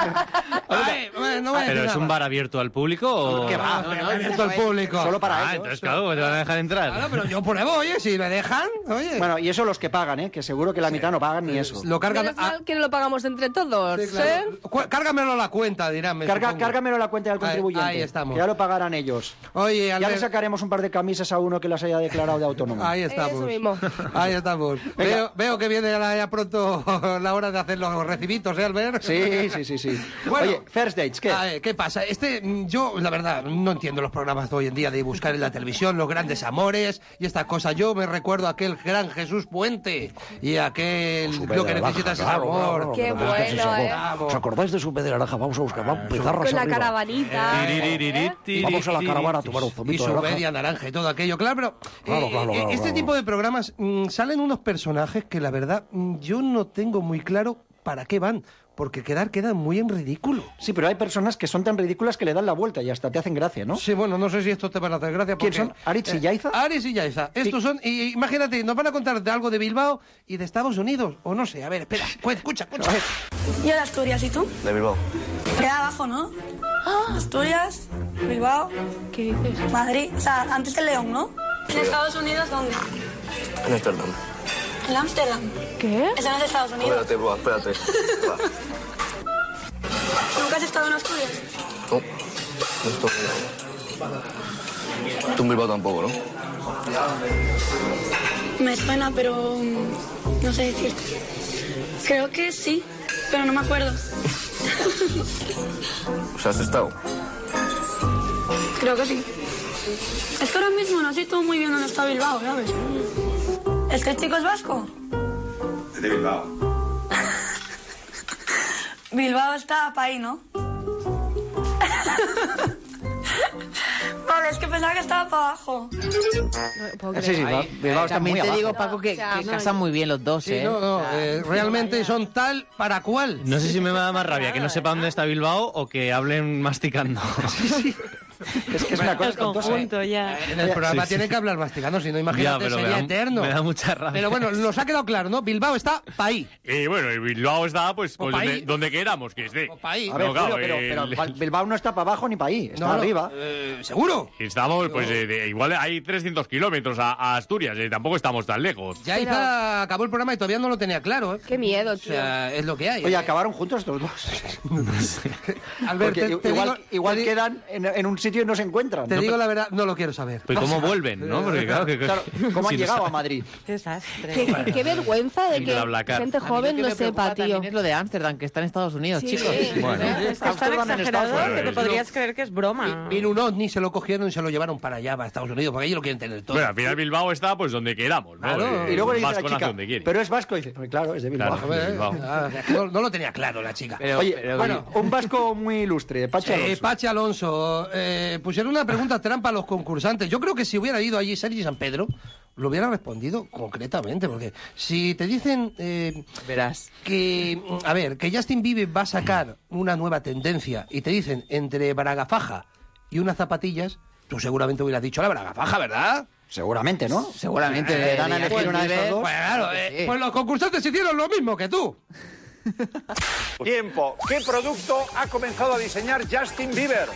¿Pero es un bar abierto al público o...? ¿Qué va? No, abierto al público. Solo para ellos. Entonces, claro, te van a dejar entrar. Claro, pero yo pruebo, oye, si me dejan, oye. Bueno, y eso los que pagan, que seguro que la mitad no pagan ni eso. Lo cargan... Que lo pagamos entre todos, sí, claro. Cárgamelo a la cuenta, dirán. Cárgamelo a la cuenta del contribuyente. Ahí estamos. Que ya lo pagarán ellos. Oye, ya le sacaremos un par de camisas a uno que las haya declarado de autónomo. Ahí estamos. Eso mismo. Ahí estamos. Veo que viene ya pronto la hora de hacer los recibitos, Albert? Sí. Bueno, oye, First Dates, ¿qué? ¿Qué pasa? Yo, la verdad, no entiendo los programas de hoy en día de buscar en la televisión los grandes amores y estas cosas. Yo me recuerdo a aquel gran Jesús Puente y aqul Lo que necesitas es amor. Qué bueno, ¿Os acordáis de su media naranja? Vamos a buscar, vamos a empezar con la caravanita. Vamos a la caravana a tomar un zumito de naranja. Y su media naranja y todo aquello, claro, pero este tipo de programas salen unos personajes que la verdad yo no tengo muy claro para qué van. porque queda muy en ridículo. Sí, pero hay personas que son tan ridículas que le dan la vuelta y hasta te hacen gracia, ¿no? Sí, bueno, no sé si estos te van a hacer gracia porque... ¿Quién son? ¿Aritz y Yaiza? Aritz y Yaiza. Estos son... Y imagínate, nos van a contar de algo de Bilbao y de Estados Unidos, o no sé. A ver, espera, escucha. Yo de Asturias, ¿y tú? De Bilbao. Queda abajo, ¿no? Asturias, Bilbao... ¿Qué dices? Madrid, o sea, antes de León, ¿no? ¿En Estados Unidos dónde? En Amsterdam. ¿En Ámsterdam? ¿Qué? ¿Eso no es de Estados Unidos? Espérate. ¿Nunca has estado en Asturias? No estoy. Tú en Bilbao tampoco, ¿no? Me suena, pero no sé decirte. Creo que sí, pero no me acuerdo. O sea, ¿has estado? Creo que sí. Es que ahora mismo no sé todo muy bien dónde está Bilbao, ¿sabes? ¿Este chico es vasco? Es de Bilbao. Bilbao está para ahí, ¿no? Vale, es que pensaba que estaba para abajo. Sí, Bilbao está muy también te abajo. digo, Paco, que casan muy bien los dos, Sí, realmente son tal para cual. No sé si me da más rabia que no sepa dónde está Bilbao o que hablen masticando. Es que es una cosa conjunto, ya. En el programa tienen que hablar masticando, si no, imagínate, Ya, pero sería eterno. me da mucha rabia. Pero bueno, nos ha quedado claro, ¿no? Bilbao está pa' ahí. Y bueno, y Bilbao está pues pa' ahí. donde queramos que esté. Pa' ahí. A ver, No, claro, Julio, pero Bilbao no está para abajo ni para ahí, está arriba. ¿Seguro? Estamos, pues igual hay 300 kilómetros a Asturias, tampoco estamos tan lejos. Ya acabó el programa y todavía no lo tenía claro, ¿eh? Qué miedo, O tío. sea, es lo que hay. Oye, ¿acabaron juntos estos dos? Albert, Porque igual quedan en un sitio y no se encuentran. Te digo la verdad, no lo quiero saber. Pues cómo vuelven, ¿no? Porque claro, ¿cómo han si llegado no- a Madrid? Qué vergüenza de Sin que BlaBlaCar. gente joven no sepa, tío. También es lo de Ámsterdam, que está en Estados Unidos, Sí. chicos. Bueno. Es que es tan exagerado que te podrías creer que es broma. Vino un ovni, se lo cogieron y se lo llevaron para allá, para Estados Unidos, porque ellos lo quieren tener todo. Bueno, al final Bilbao está pues donde queramos, ¿no? Claro. Y luego le dice a Vasco la nace chica, donde quiere. pero es vasco. Y dice, pues claro, es de Bilbao. Claro, de Bilbao. Es que no lo tenía claro la chica. Oye, bueno, un vasco muy ilustre, Pachi Alonso. Pachi Alonso. Pusieron una pregunta trampa a los concursantes. Yo creo que si hubiera ido allí Sergi San Pedro, lo hubiera respondido concretamente, porque si te dicen Verás. que, a ver, que Justin Bieber va a sacar una nueva tendencia y te dicen entre bragafaja y unas zapatillas, tú seguramente hubieras dicho la bragafaja, ¿verdad? Seguramente, ¿no? Seguramente. Te dan a elegir una de esas dos. Pues claro, pues los concursantes hicieron lo mismo que tú. Tiempo. ¿Qué producto ha comenzado a diseñar Justin Bieber?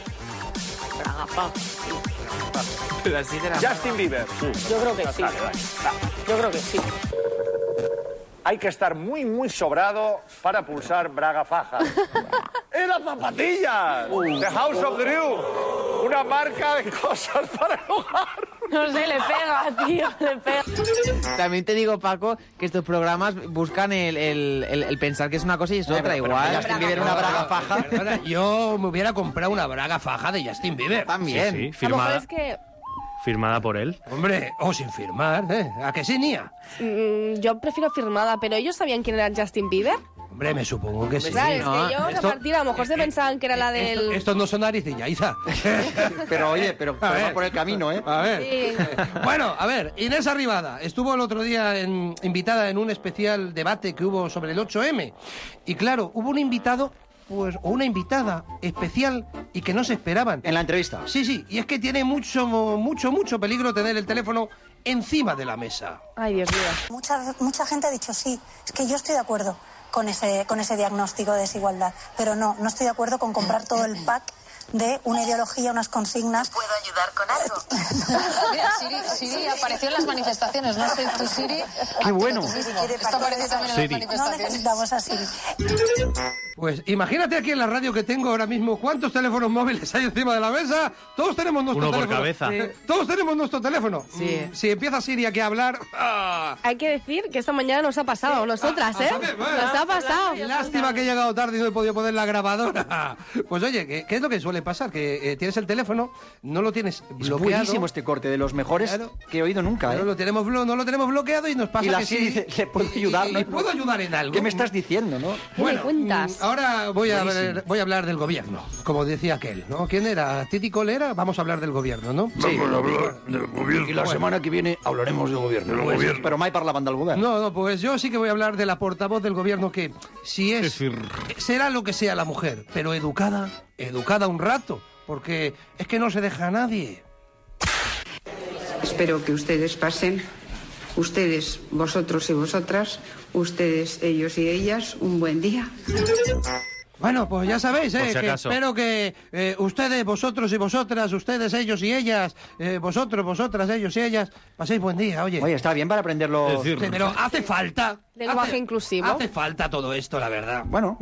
Justin Bieber. Yo creo que sí. Yo creo que sí. Hay que estar muy, muy sobrado para pulsar braga faja. ¡En las zapatillas! The House of Drew. Una marca de cosas para el hogar. No sé, le pega, tío, le pega. También te digo, Paco, que estos programas buscan el pensar que es una cosa y es otra. Igual Justin Bieber una braga faja. Perdona, yo me hubiera comprado una braga faja de Justin Bieber. También. Sí, A lo mejor firmada, es que firmada por él. Hombre, o sin firmar, ¿eh? ¿A que sí, Nia? yo prefiero firmada, pero ellos sabían quién era Justin Bieber. Hombre, me supongo que sí. Claro, ¿no? es que yo Esto- a partir a lo mejor se pensaban que era la del... Estos no son Aritz y Yaiza. Pero oye, pero A va ver. por el camino, ¿eh? A ver. Sí. Bueno, a ver, Inés Arribada estuvo el otro día invitada en un especial debate que hubo sobre el 8M. Y claro, hubo un invitado, pues, o una invitada especial y que no se esperaban. En la entrevista. Sí, sí, y es que tiene mucho peligro tener el teléfono encima de la mesa. Ay, Dios mío. Mucha gente ha dicho sí. Es que yo estoy de acuerdo con ese diagnóstico de desigualdad. Pero no estoy de acuerdo con comprar todo el pack de una ideología, unas consignas. ¿Puedo ayudar con algo? Mira, Siri apareció en las manifestaciones, ¿no? Tu Siri... ¡Qué bueno! Esto apareció también en las No manifestaciones. necesitamos a Siri. Pues imagínate aquí en la radio que tengo ahora mismo cuántos teléfonos móviles hay encima de la mesa. Todos tenemos nuestro Uno por teléfono. cabeza. Todos tenemos nuestro teléfono. Sí. Si empieza Siri aquí a hablar... ¡ah! Hay que decir que esta mañana nos ha pasado a nosotras, ¿eh? saber, bueno. Nos ha pasado. Lástima que he llegado tarde y no he podido poner la grabadora. Pues oye, ¿qué es lo que suele suele pasar, que tienes el teléfono, no lo tienes bloqueado. Es buenísimo este corte, de los mejores que he oído nunca. No lo tenemos bloqueado y nos pasa que sí. Dice, ¿le puedo ayudar? ¿Le puedo ayudar en algo? ¿Qué me estás diciendo, no? Bueno, ahora voy a hablar del gobierno, como decía aquel, ¿no? ¿Quién era? ¿Titi Cole era? Vamos a hablar del gobierno, ¿no? Sí. Vamos a hablar del gobierno. Y la semana que viene hablaremos del gobierno. Pero mai parlaven del gobierno. No, pues yo sí que voy a hablar de la portavoz del gobierno que, si es... será lo que sea la mujer, pero educada un rato, porque es que no se deja a nadie. Espero que ustedes pasen, ustedes, vosotros y vosotras, ustedes, ellos y ellas, un buen día. Bueno, pues ya sabéis, si que espero que ustedes, vosotros y vosotras, ustedes, ellos y ellas, vosotros, vosotras, ellos y ellas, paséis buen día, oye. Oye, está bien para aprenderlo. Pero hace falta. Lenguaje inclusivo. Hace falta todo esto, la verdad. Bueno,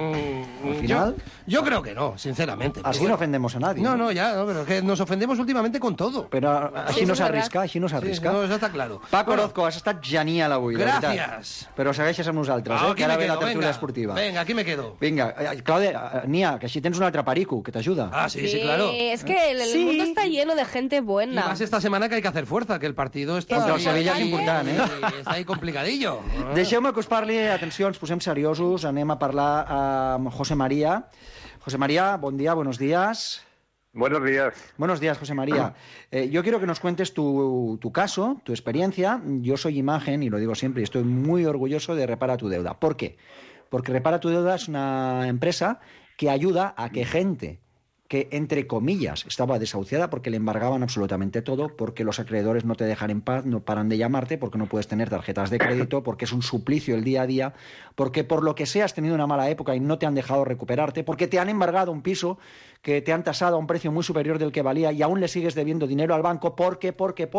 al final... Yo creo que no, sinceramente. Así no ofendemos a nadie. No, pero es que nos ofendemos últimamente con todo. Però així no s'arrisca, així no s'arrisca. No, això està claro. Paco Orozco, has estat genial avui, de veritat. Gràcies. Però segueixes amb nosaltres, que ara ve la tertúlia esportiva. Venga, aquí me quedo. Vinga, Claudia, Nia, que així tens un altre perico que t'ajuda. Ah, sí, claro. Es que el mundo está lleno de gente buena. Y más esta semana que hay que hacer fuerza, que el partido está... Contra el Sevilla és important, Està ahí complicadillo. Deixeu-me que us parli, atenció, ens posem seriosos, anem a parlar amb José María. José María, buen día, buenos días. Buenos días. Buenos días, José María. Yo quiero que nos cuentes tu caso, tu experiencia. Yo soy Imagen, y lo digo siempre, y estoy muy orgulloso de Repara tu Deuda. ¿Por qué? Porque Repara tu Deuda es una empresa que ayuda a que gente que, entre comillas, estaba desahuciada porque le embargaban absolutamente todo, porque los acreedores no te dejan en paz, no paran de llamarte, porque no puedes tener tarjetas de crédito, porque es un suplicio el día a día, porque por lo que sea has tenido una mala época y no te han dejado recuperarte, porque te han embargado un piso que te han tasado a un precio muy superior del que valía y aún le sigues debiendo dinero al banco, porque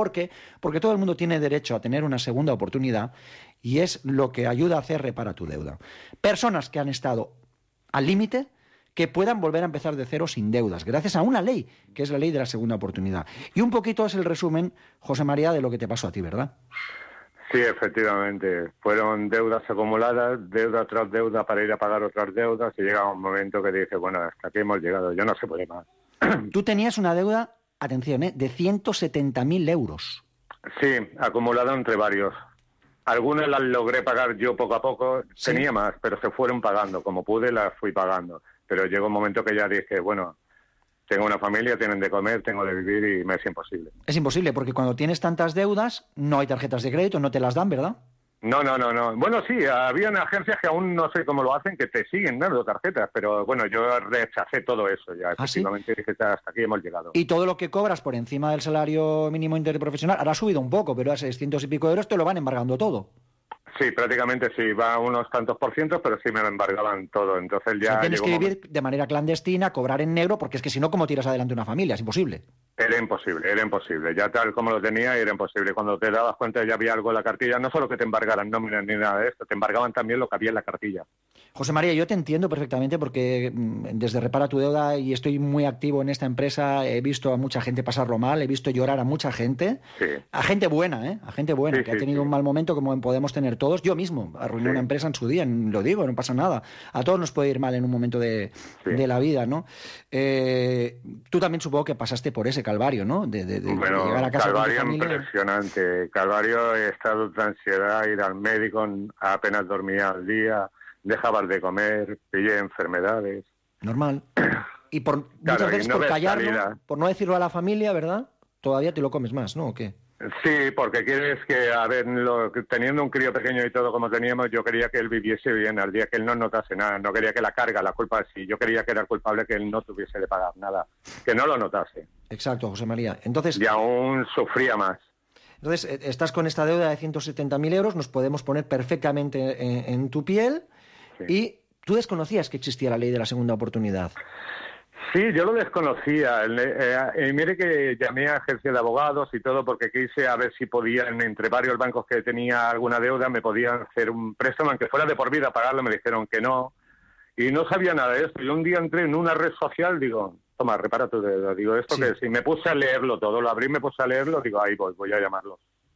todo el mundo tiene derecho a tener una segunda oportunidad, y es lo que ayuda a hacer Repara tu Deuda. Personas que han estado al límite, que puedan volver a empezar de cero sin deudas, gracias a una ley, que es la ley de la segunda oportunidad. Y un poquito es el resumen, José María, de lo que te pasó a ti, ¿verdad? Sí, efectivamente. Fueron deudas acumuladas, deuda tras deuda para ir a pagar otras deudas, y llega un momento que dije, bueno, hasta aquí hemos llegado, yo no se puede más. Tú tenías una deuda, atención, de 170.000 euros. Sí, acumulada entre varios. Algunas las logré pagar yo poco a poco, ¿sí? Tenía más, pero se fueron pagando. Como pude, las fui pagando. Pero llegó un momento que ya dije, bueno, tengo una familia, tienen de comer, tengo de vivir y me es imposible. Es imposible, porque cuando tienes tantas deudas, no hay tarjetas de crédito, no te las dan, ¿verdad? No. Bueno, sí, había agencias que aún no sé cómo lo hacen, que te siguen dando tarjetas, pero bueno, yo rechacé todo eso ya, efectivamente. ¿Sí? Dije, hasta aquí hemos llegado. Y todo lo que cobras por encima del salario mínimo interprofesional, ahora ha subido un poco, pero a 600 y pico euros te lo van embargando todo. Sí, prácticamente sí, va a unos tantos por cientos, pero sí me lo embargaban todo, entonces ya... O sea, tienes que vivir de manera clandestina, cobrar en negro, porque es que si no, ¿cómo tiras adelante una familia? Es imposible. Era imposible, ya tal como lo tenía era imposible. Cuando te dabas cuenta ya había algo en la cartilla, no solo que te embargaran nóminas ni nada de esto, te embargaban también lo que había en la cartilla. José María, yo te entiendo perfectamente porque desde Repara tu Deuda, y estoy muy activo en esta empresa, he visto a mucha gente pasarlo mal, he visto llorar a mucha gente, sí. A gente buena, a gente buena, sí, que ha tenido un mal momento como podemos tener todos. Yo mismo arruiné una empresa en su día, lo digo, no pasa nada. A todos nos puede ir mal en un momento de la vida, ¿no? Tú también supongo que pasaste por ese calvario, ¿no? De llegar a casa calvario con tu familia. Impresionante. Calvario, estado de ansiedad, ir al médico, apenas dormía al día, dejabas de comer, pillé enfermedades. Normal. Y muchas veces por callarlo, por no decirlo a la familia, ¿verdad? Todavía te lo comes más, ¿no? ¿O qué? Sí, porque quieres que, teniendo un crío pequeño y todo como teníamos, yo quería que él viviese bien al día, que él no notase nada, no quería que la culpa, sí, yo quería que era el culpable que él no tuviese de pagar nada, que no lo notase. Exacto, José María. Entonces, y aún sufría más. Entonces, estás con esta deuda de 170.000 euros, nos podemos poner perfectamente en tu piel, sí. Y tú desconocías que existía la ley de la segunda oportunidad. Sí, yo lo desconocía. Mire que llamé a agencia de abogados y todo porque quise a ver si podían, entre varios bancos que tenía alguna deuda, me podían hacer un préstamo, aunque fuera de por vida, pagarlo. Me dijeron que no. Y no sabía nada de esto. Yo un día entré en una red social, digo, toma, repara tu deuda. Digo, esto sí. Que si me puse a leerlo todo, lo abrí, me puse a leerlo, digo, ahí voy a llamarlos.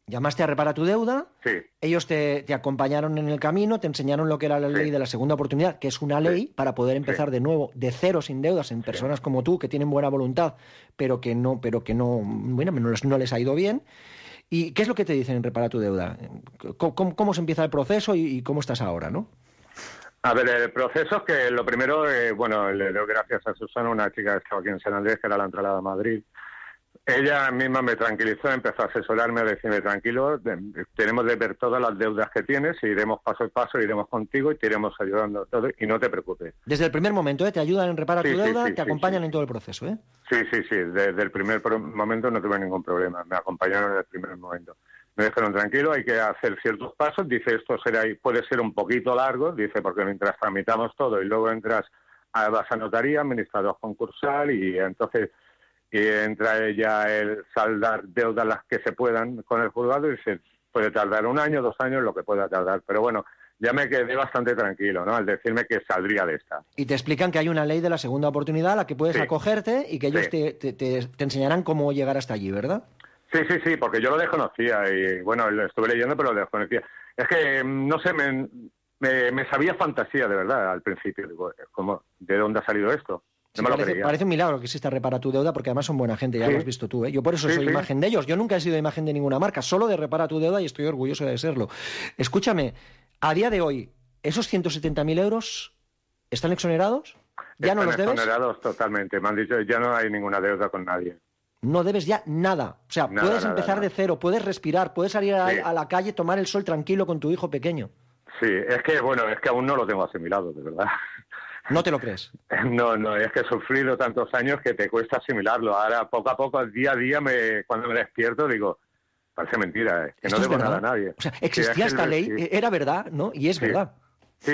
Llamaste a Repara tu Deuda, Sí. ellos te acompañaron en el camino, te enseñaron lo que era la ley de la segunda oportunidad, que es una ley para poder empezar de nuevo, de cero, sin deudas, en personas como tú, que tienen buena voluntad, pero que no, bueno, no les ha ido bien. ¿Y qué es lo que te dicen en Repara tu Deuda? ¿Cómo se empieza el proceso y cómo estás ahora, no? A ver, el proceso es que lo primero, bueno, le doy gracias a Susana, una chica que estaba aquí en San Andrés, que era la entrada a Madrid. Ella misma me tranquilizó, empezó a asesorarme, a decirme, tranquilo, tenemos de ver todas las deudas que tienes, iremos paso a paso, iremos contigo y te iremos ayudando todo, y no te preocupes. Desde el primer momento, te ayudan en Repara tu Deuda, te acompañan en todo el proceso, ¿eh? Sí, desde el primer momento no tuve ningún problema, me acompañaron en el primer momento. Me dijeron, tranquilo, hay que hacer ciertos pasos, dice, esto puede ser un poquito largo, dice, porque mientras tramitamos todo y luego vas a notaría, administrador concursal, y entonces entra ella el saldar deudas las que se puedan con el juzgado, y se puede tardar 1 año, 2 años, lo que pueda tardar. Pero bueno, ya me quedé bastante tranquilo, ¿no?, al decirme que saldría de esta. Y te explican que hay una ley de la segunda oportunidad a la que puedes acogerte y que ellos te enseñarán cómo llegar hasta allí, ¿verdad? Sí, porque yo lo desconocía y, bueno, lo estuve leyendo, pero lo desconocía. Es que, no sé, me sabía fantasía, de verdad, al principio. Digo, ¿de dónde ha salido esto? No me lo creía. Parece un milagro que exista Repara tu Deuda, porque además son buena gente, ya lo has visto tú, ¿eh? Yo por eso soy imagen de ellos. Yo nunca he sido imagen de ninguna marca, solo de Repara tu Deuda, y estoy orgulloso de serlo. Escúchame, a día de hoy, ¿esos 170.000 euros están exonerados? ¿Ya no los debes? Están exonerados totalmente. Me han dicho, ya no hay ninguna deuda con nadie. No debes ya nada. O sea, puedes empezar de cero, puedes respirar, puedes salir a la calle, tomar el sol tranquilo con tu hijo pequeño. Sí, es que aún no lo tengo asimilado, de verdad. ¿No te lo crees? No, es que he sufrido tantos años que te cuesta asimilarlo. Ahora, poco a poco, día a día, cuando me despierto, digo, parece mentira, que no debo nada a nadie. O sea, existía esta ley, era verdad, ¿no? Y es verdad. Sí.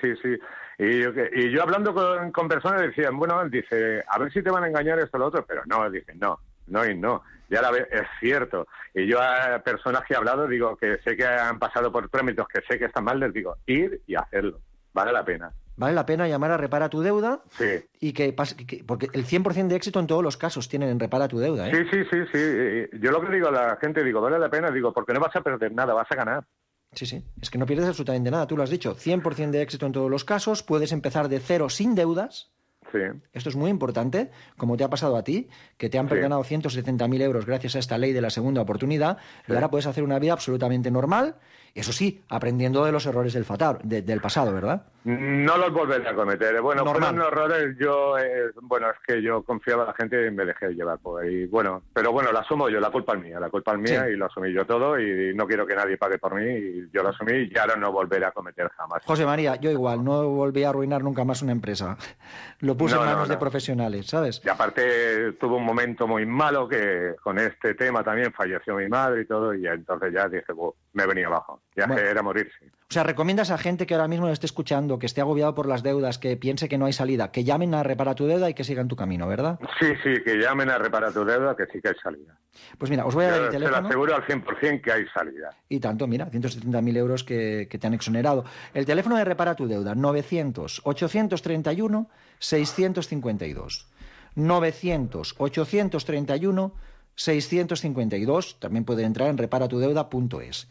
Y yo hablando con personas decían, bueno, dice, a ver si te van a engañar esto o lo otro, pero no, dice, no. Y ahora es cierto. Y yo a personas que he hablado, digo, que sé que han pasado por trámites, que sé que están mal, les digo, ir y hacerlo. Vale la pena. Vale la pena llamar a Repara tu Deuda. Sí. Y porque el 100% de éxito en todos los casos tienen en Repara tu Deuda, ¿eh? Sí. Yo lo que digo a la gente, digo, vale la pena, digo, porque no vas a perder nada, vas a ganar. Sí. Es que no pierdes absolutamente nada, tú lo has dicho. 100% de éxito en todos los casos, puedes empezar de cero sin deudas. Sí. Esto es muy importante, como te ha pasado a ti, que te han perdonado 170.000 euros gracias a esta ley de la segunda oportunidad, y ahora puedes hacer una vida absolutamente normal, eso sí, aprendiendo de los errores del pasado, ¿verdad? No los volveré a cometer. Bueno, fueron errores, es que yo confiaba en la gente y me dejé llevar por ahí. Bueno, pero bueno, la asumo yo, la culpa es mía y lo asumí yo todo, y no quiero que nadie pague por mí, y yo lo asumí y ahora no volveré a cometer jamás. José María, yo igual, no volví a arruinar nunca más una empresa. Lo puse en manos de profesionales, ¿sabes? Y aparte tuve un momento muy malo que con este tema también falleció mi madre y todo, y entonces ya dije, me venía abajo, era morirse. O sea, ¿recomiendas a gente que ahora mismo lo esté escuchando, que esté agobiado por las deudas, que piense que no hay salida, que llamen a Repara tu Deuda y que sigan tu camino, ¿verdad? Sí, que llamen a Repara tu Deuda, que sí que hay salida. Pues mira, os voy a dar el teléfono. Se lo aseguro al 100% que hay salida. Y tanto, mira, 170.000 euros que te han exonerado. El teléfono de Repara tu Deuda, 900-831-652. 900-831-652. También pueden entrar en reparatudeuda.es.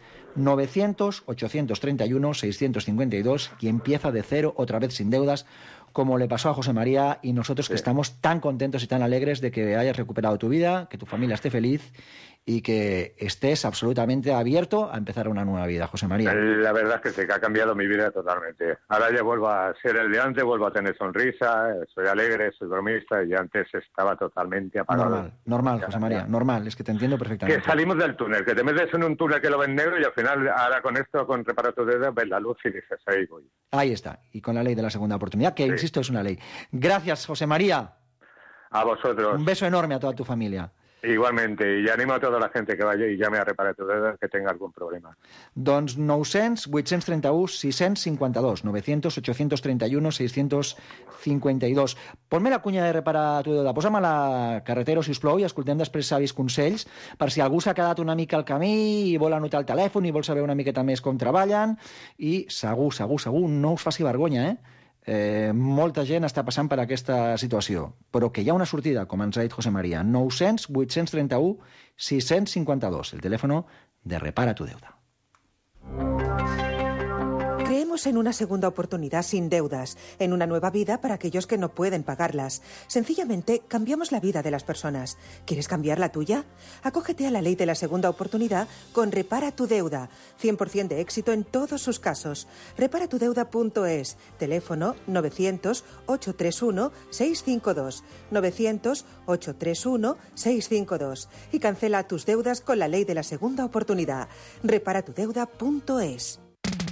900-831-652 y empieza de cero, otra vez sin deudas, como le pasó a José María, y nosotros que estamos tan contentos y tan alegres de que hayas recuperado tu vida, que tu familia esté feliz y que estés absolutamente abierto a empezar una nueva vida, José María. La verdad es que sí, que ha cambiado mi vida totalmente. Ahora ya vuelvo a ser el de antes, vuelvo a tener sonrisa, soy alegre, soy bromista, y antes estaba totalmente apagado. Normal, José María, normal, es que te entiendo perfectamente. Que salimos del túnel, que te metes en un túnel que lo ves negro y al final, ahora con esto, con Repara tu Deuda, ves la luz y dices, ahí voy. Ahí está, y con la ley de la segunda oportunidad, que insisto, es una ley. Gracias, José María. A vosotros. Un beso enorme a toda tu familia. Igualmente, y animo a toda la gente que vaya y llame a Repara tu Deuda que tenga algun problema. Doncs 900-831-652, 900-831-652. Ponme la cunya de Repara tu Deuda, posa'm a la carretera, si us plou, i escoltem després savis consells, per si algú s'ha quedat una mica al camí i vol anotar el telèfon i vol saber una miqueta més com treballen, i segur, no us faci vergonya, molta gent està passant per aquesta situació, però que hi ha una sortida, com ens ha dit José María. 900-831-652, el telèfon de Repara tu Deuda. Creemos en una segunda oportunidad sin deudas, en una nueva vida para aquellos que no pueden pagarlas. Sencillamente, cambiamos la vida de las personas. ¿Quieres cambiar la tuya? Acógete a la ley de la segunda oportunidad con Repara tu Deuda. 100% de éxito en todos sus casos. Reparatudeuda.es. Teléfono 900-831-652. 900-831-652. Y cancela tus deudas con la ley de la segunda oportunidad. Reparatudeuda.es.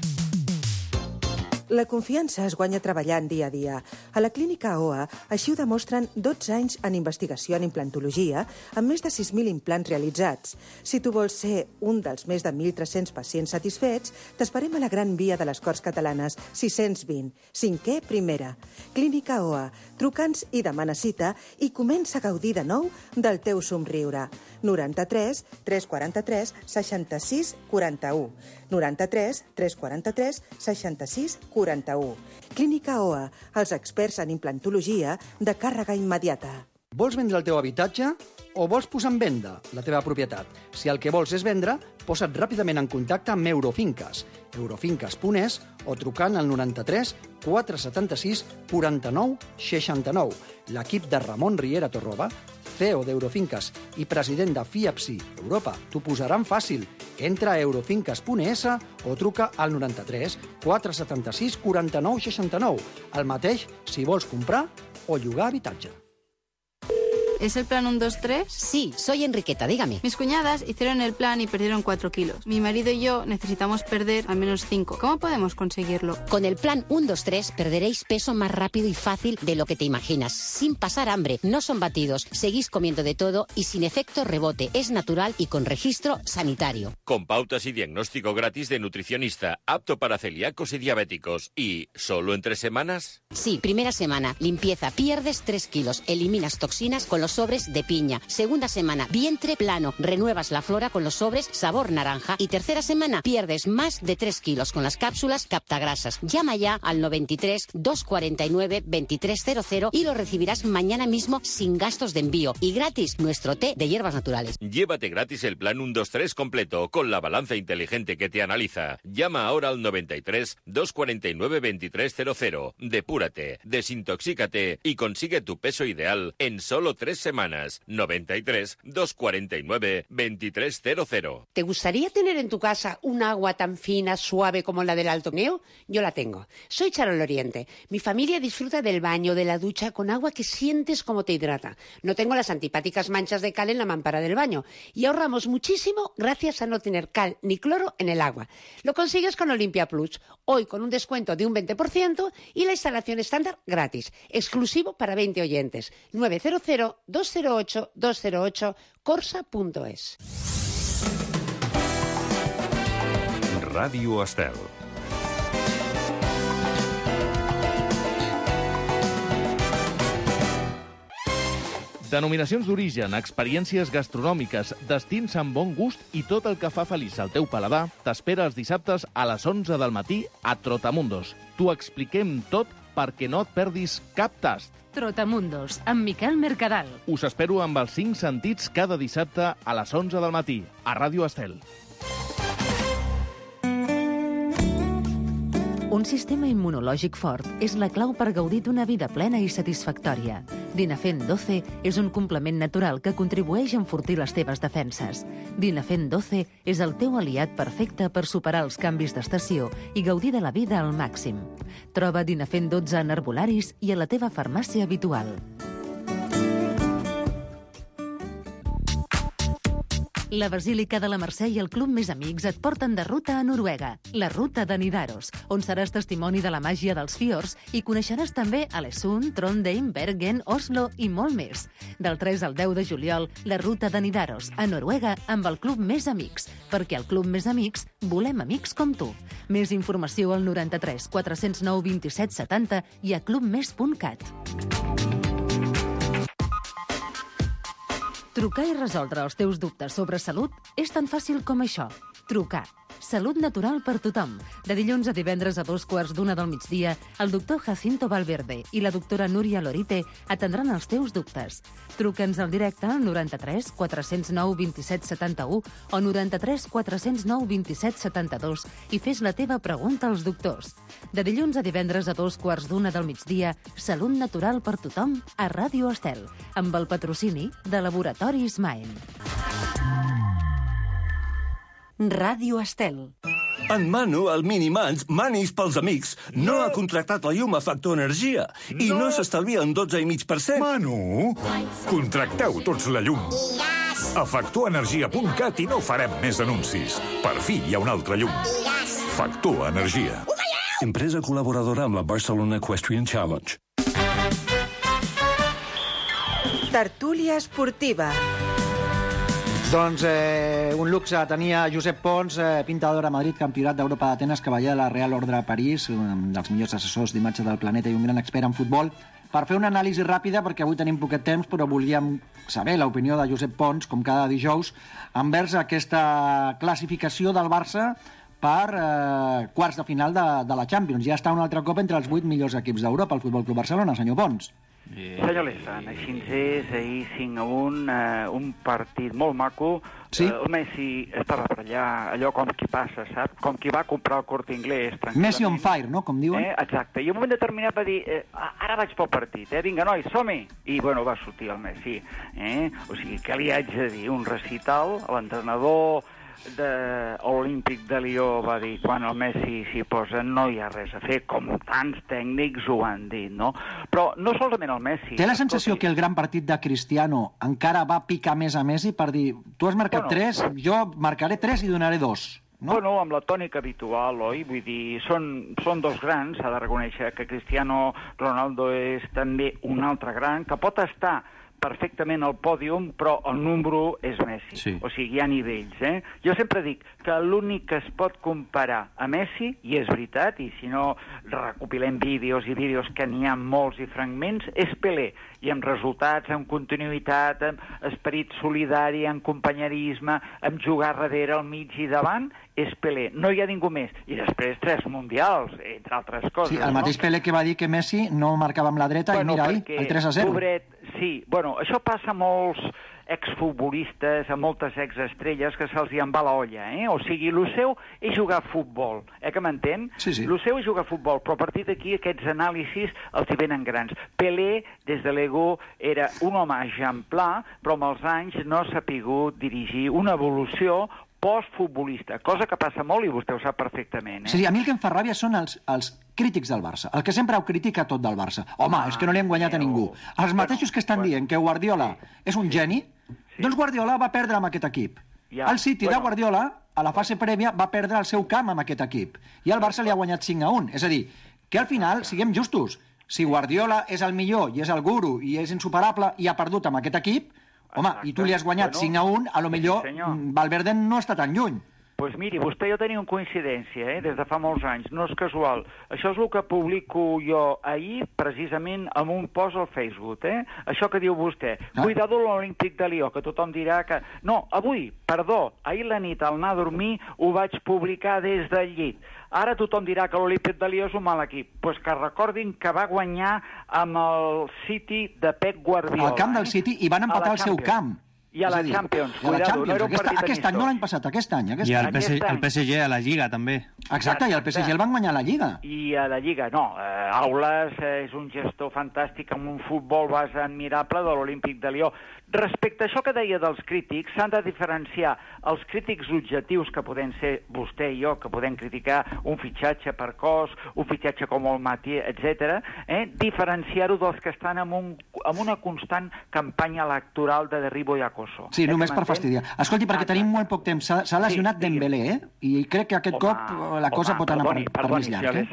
La confiança es guanya treballant dia a dia. A la clínica OA així ho demostren 12 anys en investigació en implantologia amb més de 6.000 implants realitzats. Si tu vols ser un dels més de 1.300 pacients satisfets, t'esperem a la Gran Via de les Corts Catalanes 620, 5è primera. Clínica OA. Truca'ns i demana cita i comença a gaudir de nou del teu somriure. 93 343 66 41. 93 343 66 41. Clínica OA, els experts en implantologia de càrrega immediata. Vols vendre el teu habitatge o vols posar en venda la teva propietat? Si el que vols és vendre, posa't ràpidament en contacte amb Eurofinques, eurofinques.es o trucant al 93 476 49 69. L'equip de Ramon Riera Torroba, CEO d'Eurofinques i president de FIAPSI Europa, t'ho posaran fàcil. Entra a eurofinques.es o truca al 93 476 49 69. El mateix si vols comprar o llogar habitatge. ¿Es el plan 1-2-3? Sí, soy Enriqueta, dígame. Mis cuñadas hicieron el plan y perdieron 4 kilos. Mi marido y yo necesitamos perder al menos 5. ¿Cómo podemos conseguirlo? Con el plan 1-2-3 perderéis peso más rápido y fácil de lo que te imaginas, sin pasar hambre. No son batidos, seguís comiendo de todo y sin efecto rebote. Es natural y con registro sanitario. Con pautas y diagnóstico gratis de nutricionista, apto para celíacos y diabéticos. ¿Y solo en 3 semanas? Sí, primera semana, limpieza, pierdes 3 kilos, eliminas toxinas con los sobres de piña. Segunda semana, vientre plano, renuevas la flora con los sobres sabor naranja. Y tercera semana, pierdes más de 3 kilos con las cápsulas captagrasas. Llama ya al 93 249 2300 y lo recibirás mañana mismo sin gastos de envío. Y gratis, nuestro té de hierbas naturales. Llévate gratis el plan 1-2-3 completo con la balanza inteligente que te analiza. Llama ahora al 93 249 2300. Depúrate, desintoxícate y consigue tu peso ideal en solo 3 semanas. 93 249 2300. ¿Te gustaría tener en tu casa un agua tan fina, suave como la del Alto Neo? Yo la tengo. Soy Charol Oriente. Mi familia disfruta del baño, de la ducha, con agua que sientes como te hidrata. No tengo las antipáticas manchas de cal en la mampara del baño. Y ahorramos muchísimo gracias a no tener cal ni cloro en el agua. Lo consigues con Olimpia Plus. Hoy con un descuento de un 20% y la instalación estándar gratis. Exclusivo para 20 oyentes. 900-208-208 corsa.es. Ràdio Estel. Denominacions d'origen, experiències gastronòmiques, destins amb bon gust i tot el que fa feliç al teu paladar t'espera els dissabtes a les 11 del matí a Trotamundos. T'ho expliquem tot perquè no et perdis cap tast. Trotamundos, amb Miquel Mercadal. Us espero amb els 5 sentits cada dissabte a les 11 del matí, a Ràdio Estel. Un sistema immunològic fort és la clau per gaudir d'una vida plena i satisfactòria. Dinafen 12 és un complement natural que contribueix a enfortir les teves defenses. Dinafen 12 és el teu aliat perfecte per superar els canvis d'estació i gaudir de la vida al màxim. Troba Dinafen 12 en herbolaris i a la teva farmàcia habitual. La Basílica de la Mercè i el Club Més Amics et porten de ruta a Noruega, la ruta de Nidaros, on seràs testimoni de la màgia dels fiords i coneixeràs també Alesund, Trondheim, Bergen, Oslo i molt més. Del 3 al 10 de juliol, la ruta de Nidaros, a Noruega, amb el Club Més Amics, perquè al Club Més Amics volem amics com tu. Més informació al 93 409 27 70 i a clubmes.cat. Trucar i resoldre els teus dubtes sobre salut és tan fàcil com això. Trucar. Salut natural per tothom. De dilluns a divendres a 2:15 del migdia, el doctor Jacinto Valverde i la doctora Núria Lorite atendran els teus dubtes. Truca'ns al directe al 93 409 27 71 o 93 409 27 72 i fes la teva pregunta als doctors. De dilluns a divendres a 2:15 del migdia, Salut natural per tothom a Ràdio Estel, amb el patrocini de Laboratoris Maen. Ràdio Estel. En Manu, el Minimans, Manis pels amics, no ha contractat la llum a Factor Energia i no s'estalvia un 12,5%. Manu, contracteu tots la llum. A factorenergia.cat i no farem més anuncis. Per fi hi ha una altra llum. Factor Energia. Empresa col·laboradora amb la Barcelona Equestrian Challenge. Tertúlia esportiva. Doncs un luxe tenia Josep Pons, pintador a Madrid, campionat d'Europa d'Atenes, cavaller de la Real Ordre de París, un dels millors assessors d'imatge del planeta i un gran expert en futbol, per fer una anàlisi ràpida, perquè avui tenim poquet temps, però volíem saber l'opinió de Josep Pons, com cada dijous, envers aquesta classificació del Barça per quarts de final de la Champions. Ja està un altre cop entre els 8 millors equips d'Europa, el Futbol Club Barcelona, senyor Pons. Senyor Lessan, així és, ahir 5-1, un partit molt maco. Sí? El Messi estava per allò com qui passa, sap? Com qui va comprar el Corte Inglés, tranquil·lament. Messi on fire, no?, com diuen. Exacte, i en un moment determinat va dir, ara vaig pel partit, vinga, nois, som-hi! I, bueno, va sortir el Messi. O sigui, què li haig de dir? Un recital, l'entrenador olímpic de Lió va dir quan el Messi s'hi posa no hi ha res a fer, com tants tècnics ho han dit, no? Però no solament el Messi. Té la sensació que el gran partit de Cristiano encara va picar més a Messi per dir, tu has marcat 3, jo marcaré 3 i donaré 2. No? Bueno, amb la tònica habitual, oi? Vull dir, són dos grans, s'ha de reconèixer que Cristiano Ronaldo és també un altre gran, que pot estar perfectament al pòdium, però el número és Messi. Sí. O sigui, hi ha nivells, Jo sempre dic que l'únic que es pot comparar a Messi, i és veritat, i si no recopilem vídeos i vídeos que n'hi ha molts i fragments, és Pelé. I amb resultats, amb continuïtat, amb esperit solidari, amb companyerisme, amb jugar darrere, al mig i davant, és Pelé. No hi ha ningú més. I després 3 mundials, entre altres coses. Sí, el mateix Pelé que va dir que Messi no marcava amb la dreta, i mira, el 3-0. Pobret, sí, bueno, això passa a molts exfutbolistes, a moltes exestrelles que se'ls hi en va la olla, O sigui, el seu és jugar a futbol, que m'entén? Sí, sí. El seu és jugar a futbol, però a partir d'aquí aquests anàlisis els hi venen grans. Pelé, des de l'ego, era un home exemplar, però amb els anys no s'ha pogut dirigir una evolució postfutbolista, cosa que passa molt i vostè ho sap perfectament. Sí, a mi el que em fa ràbia són els crítics del Barça, el que sempre ho critica tot del Barça. Home, és que no li hem guanyat a ningú. Els mateixos que estan dient que Guardiola és un geni, doncs Guardiola va perdre amb aquest equip. El City de Guardiola, a la fase prèvia, va perdre el seu camp amb aquest equip. I el Barça li ha guanyat 5-1. És a dir, que al final, siguem justos, si Guardiola és el millor i és el guru i és insuperable i ha perdut amb aquest equip, home, i tu li has guanyat 5-1, a lo millor Valverde no està tan lluny. Doncs miri, vostè i jo tenim coincidència, des de fa molts anys, no és casual. Això és el que publico jo ahir, precisament, amb un post al Facebook, Això que diu vostè. Cuidado l'Olímpic de Lió, que tothom dirà que... No, avui, perdó, ahir la nit al anar a dormir ho vaig publicar des del llit. Ara tothom dirà que l'Olímpic de Lió és un mal equip. Doncs que recordin que va guanyar amb el City de Pep Guardiola. Al camp del City i van empatar al seu camp. I a la Champions, cuidado, no era un partit aquest any, no l'any passat, aquest any. I el PSG a la Lliga, també. Exacte, i el PSG el van guanyar a la Lliga. I a la Lliga, no. Aules és un gestor fantàstic amb un futbol base admirable de l'Olímpic de Lió. Respecte a això que deia dels crítics, s'han de diferenciar els crítics objectius que podem ser vostè i jo, que podem criticar un fitxatge per cos, un fitxatge com el Matí, etc. Diferenciar-ho dels que estan en una constant campanya electoral de derribo i acoso. Sí, només per fastidiar. Escolti, perquè tenim molt poc temps. S'ha lesionat Dembélé, I crec que aquest cop la cosa pot anar per més llarg.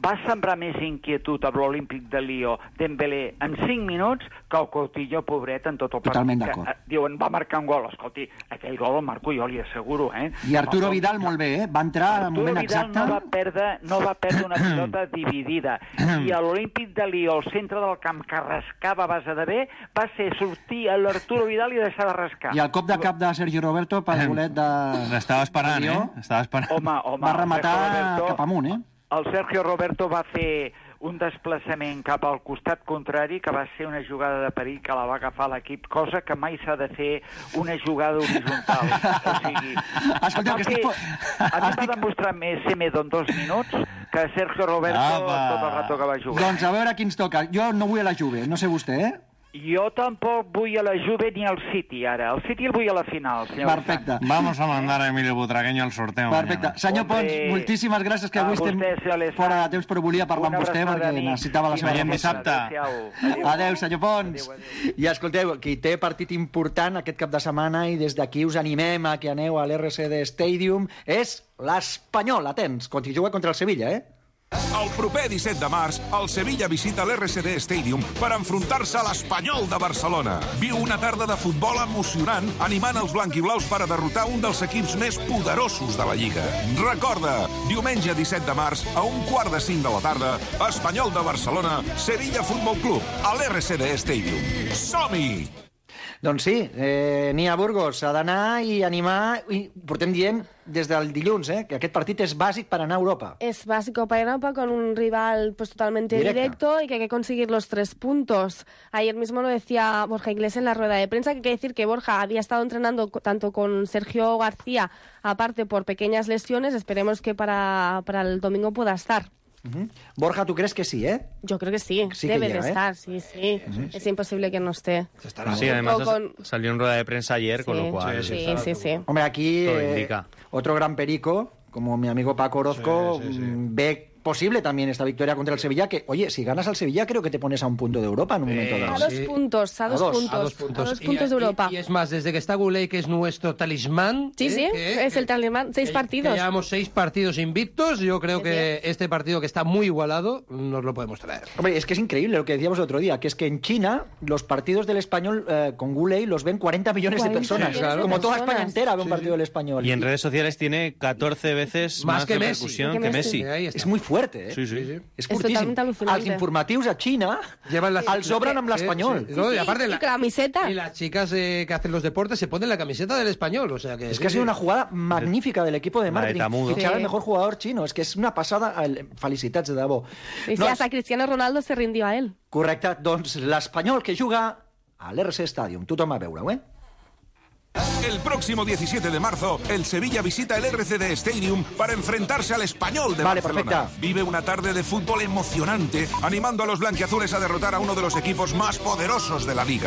va sembrar més inquietud amb l'Olímpic de Lió Dembélé en 5 minuts que el Coutinho, pobret, en tot el partit. Totalment d'acord. Diuen, va marcar un gol. Escolti, aquell gol el marco jo, li asseguro, I Arturo Vidal, molt bé, va entrar al moment exacte. Arturo Vidal no va perdre una pilota dividida. I a l'Olímpic de Lió, al centre del camp, que rascava a base de bé, va ser sortir a l'Arturo Vidal i deixar de rascar. I el cop de cap de Sergi Roberto, pel golet de... L'estava esperant, Estava esperant. Home, va rematar cap amunt, El Sergio Roberto va fer un desplaçament cap al costat contrari, que va ser una jugada de perill que la va agafar l'equip, cosa que mai s'ha de fer una jugada horitzontal. O sigui, escolta, a mi va demostrar ser més d'en 2 minuts que Sergio Roberto tot el rato que va jugar. Doncs a veure qui ens toca. Jo no vull a la Juve, no sé vostè, Jo tampoc vull a la Juve ni al City, ara. El City el vull a la final, senyor. Perfecte. Vamos a mandar a Emilio Butragueño al sorteo. Perfecte. Mañana. Senyor Pons, moltíssimes gràcies, que avui estem fora de temps, però volia parlar amb vostè perquè necessitava la seva dissabte. Adéu, senyor Pons. I escolteu, qui té partit important aquest cap de setmana i des d'aquí us animem a que aneu a l'RCD Stadium és l'Espanyol. Atents, qui juga contra el Sevilla, El proper 17 de març, el Sevilla visita l'RCD Stadium per enfrontar-se a l'Espanyol de Barcelona. Viu una tarda de futbol emocionant, animant els blanquiblaus per a derrotar un dels equips més poderosos de la Lliga. Recorda, diumenge 17 de març, a 4:45 de la tarda, Espanyol de Barcelona, Sevilla Futbol Club, a l'RCD Stadium. Som-hi! Doncs sí, Nia Burgos ha d'anar i animar, i portem dient des del dilluns, que aquest partit es bàsic per anar a Europa. Es básico para Europa con un rival pues totalmente directo y que hay que conseguir los 3 puntos. Ayer mismo lo decía Borja Iglesias en la rueda de prensa, que hay que decir que Borja había estado entrenando tanto con Sergio García, aparte por pequeñas lesiones. Esperemos que para el domingo pueda estar. Borja, ¿tú crees que sí, Yo creo que sí, sí debe que llega, de estar, sí. Es imposible que no esté. Sí, además salió en rueda de prensa ayer, con lo cual... Sí. Hombre, aquí indica. Otro gran perico, como mi amigo Paco Orozco, ve posible también esta victoria contra el Sevilla, que, oye, si ganas al Sevilla creo que te pones a un punto de Europa en un momento dado. A 2 puntos, a 2 puntos de Europa. Y es más, desde que está Goulet, que es nuestro talismán... Sí, es el talismán, 6 partidos. Llevamos 6 partidos invictos, yo creo que este partido, que está muy igualado, nos lo podemos traer. Hombre, es que es increíble lo que decíamos el otro día, que es que en China los partidos del Español con Goulet los ven 40 millones de personas. Como toda España entera ve un partido del Español. Y en redes sociales tiene 14 veces más repercusión que Messi. Es muy fuerte, Sí. És fortíssim. Els informatius a China els obren amb l'Espanyol. Y aparte, la camiseta. Y las chicas que hacen los deportes se ponen la camiseta del Español. O sea que es que ha sido una jugada magnífica del equipo de marketing. Fichar al mejor jugador chino. Es que és una passada. Felicitats, de debò. Y si hasta Cristiano Ronaldo se rindió a él. Correcte. Doncs l'Espanyol que juga a l'RC Stadium. Tothom a veure-ho, El próximo 17 de marzo, el Sevilla visita el RCD Stadium para enfrentarse al Español de Barcelona. Perfecto. Vive una tarde de fútbol emocionante, animando a los blanquiazules a derrotar a uno de los equipos más poderosos de la Liga.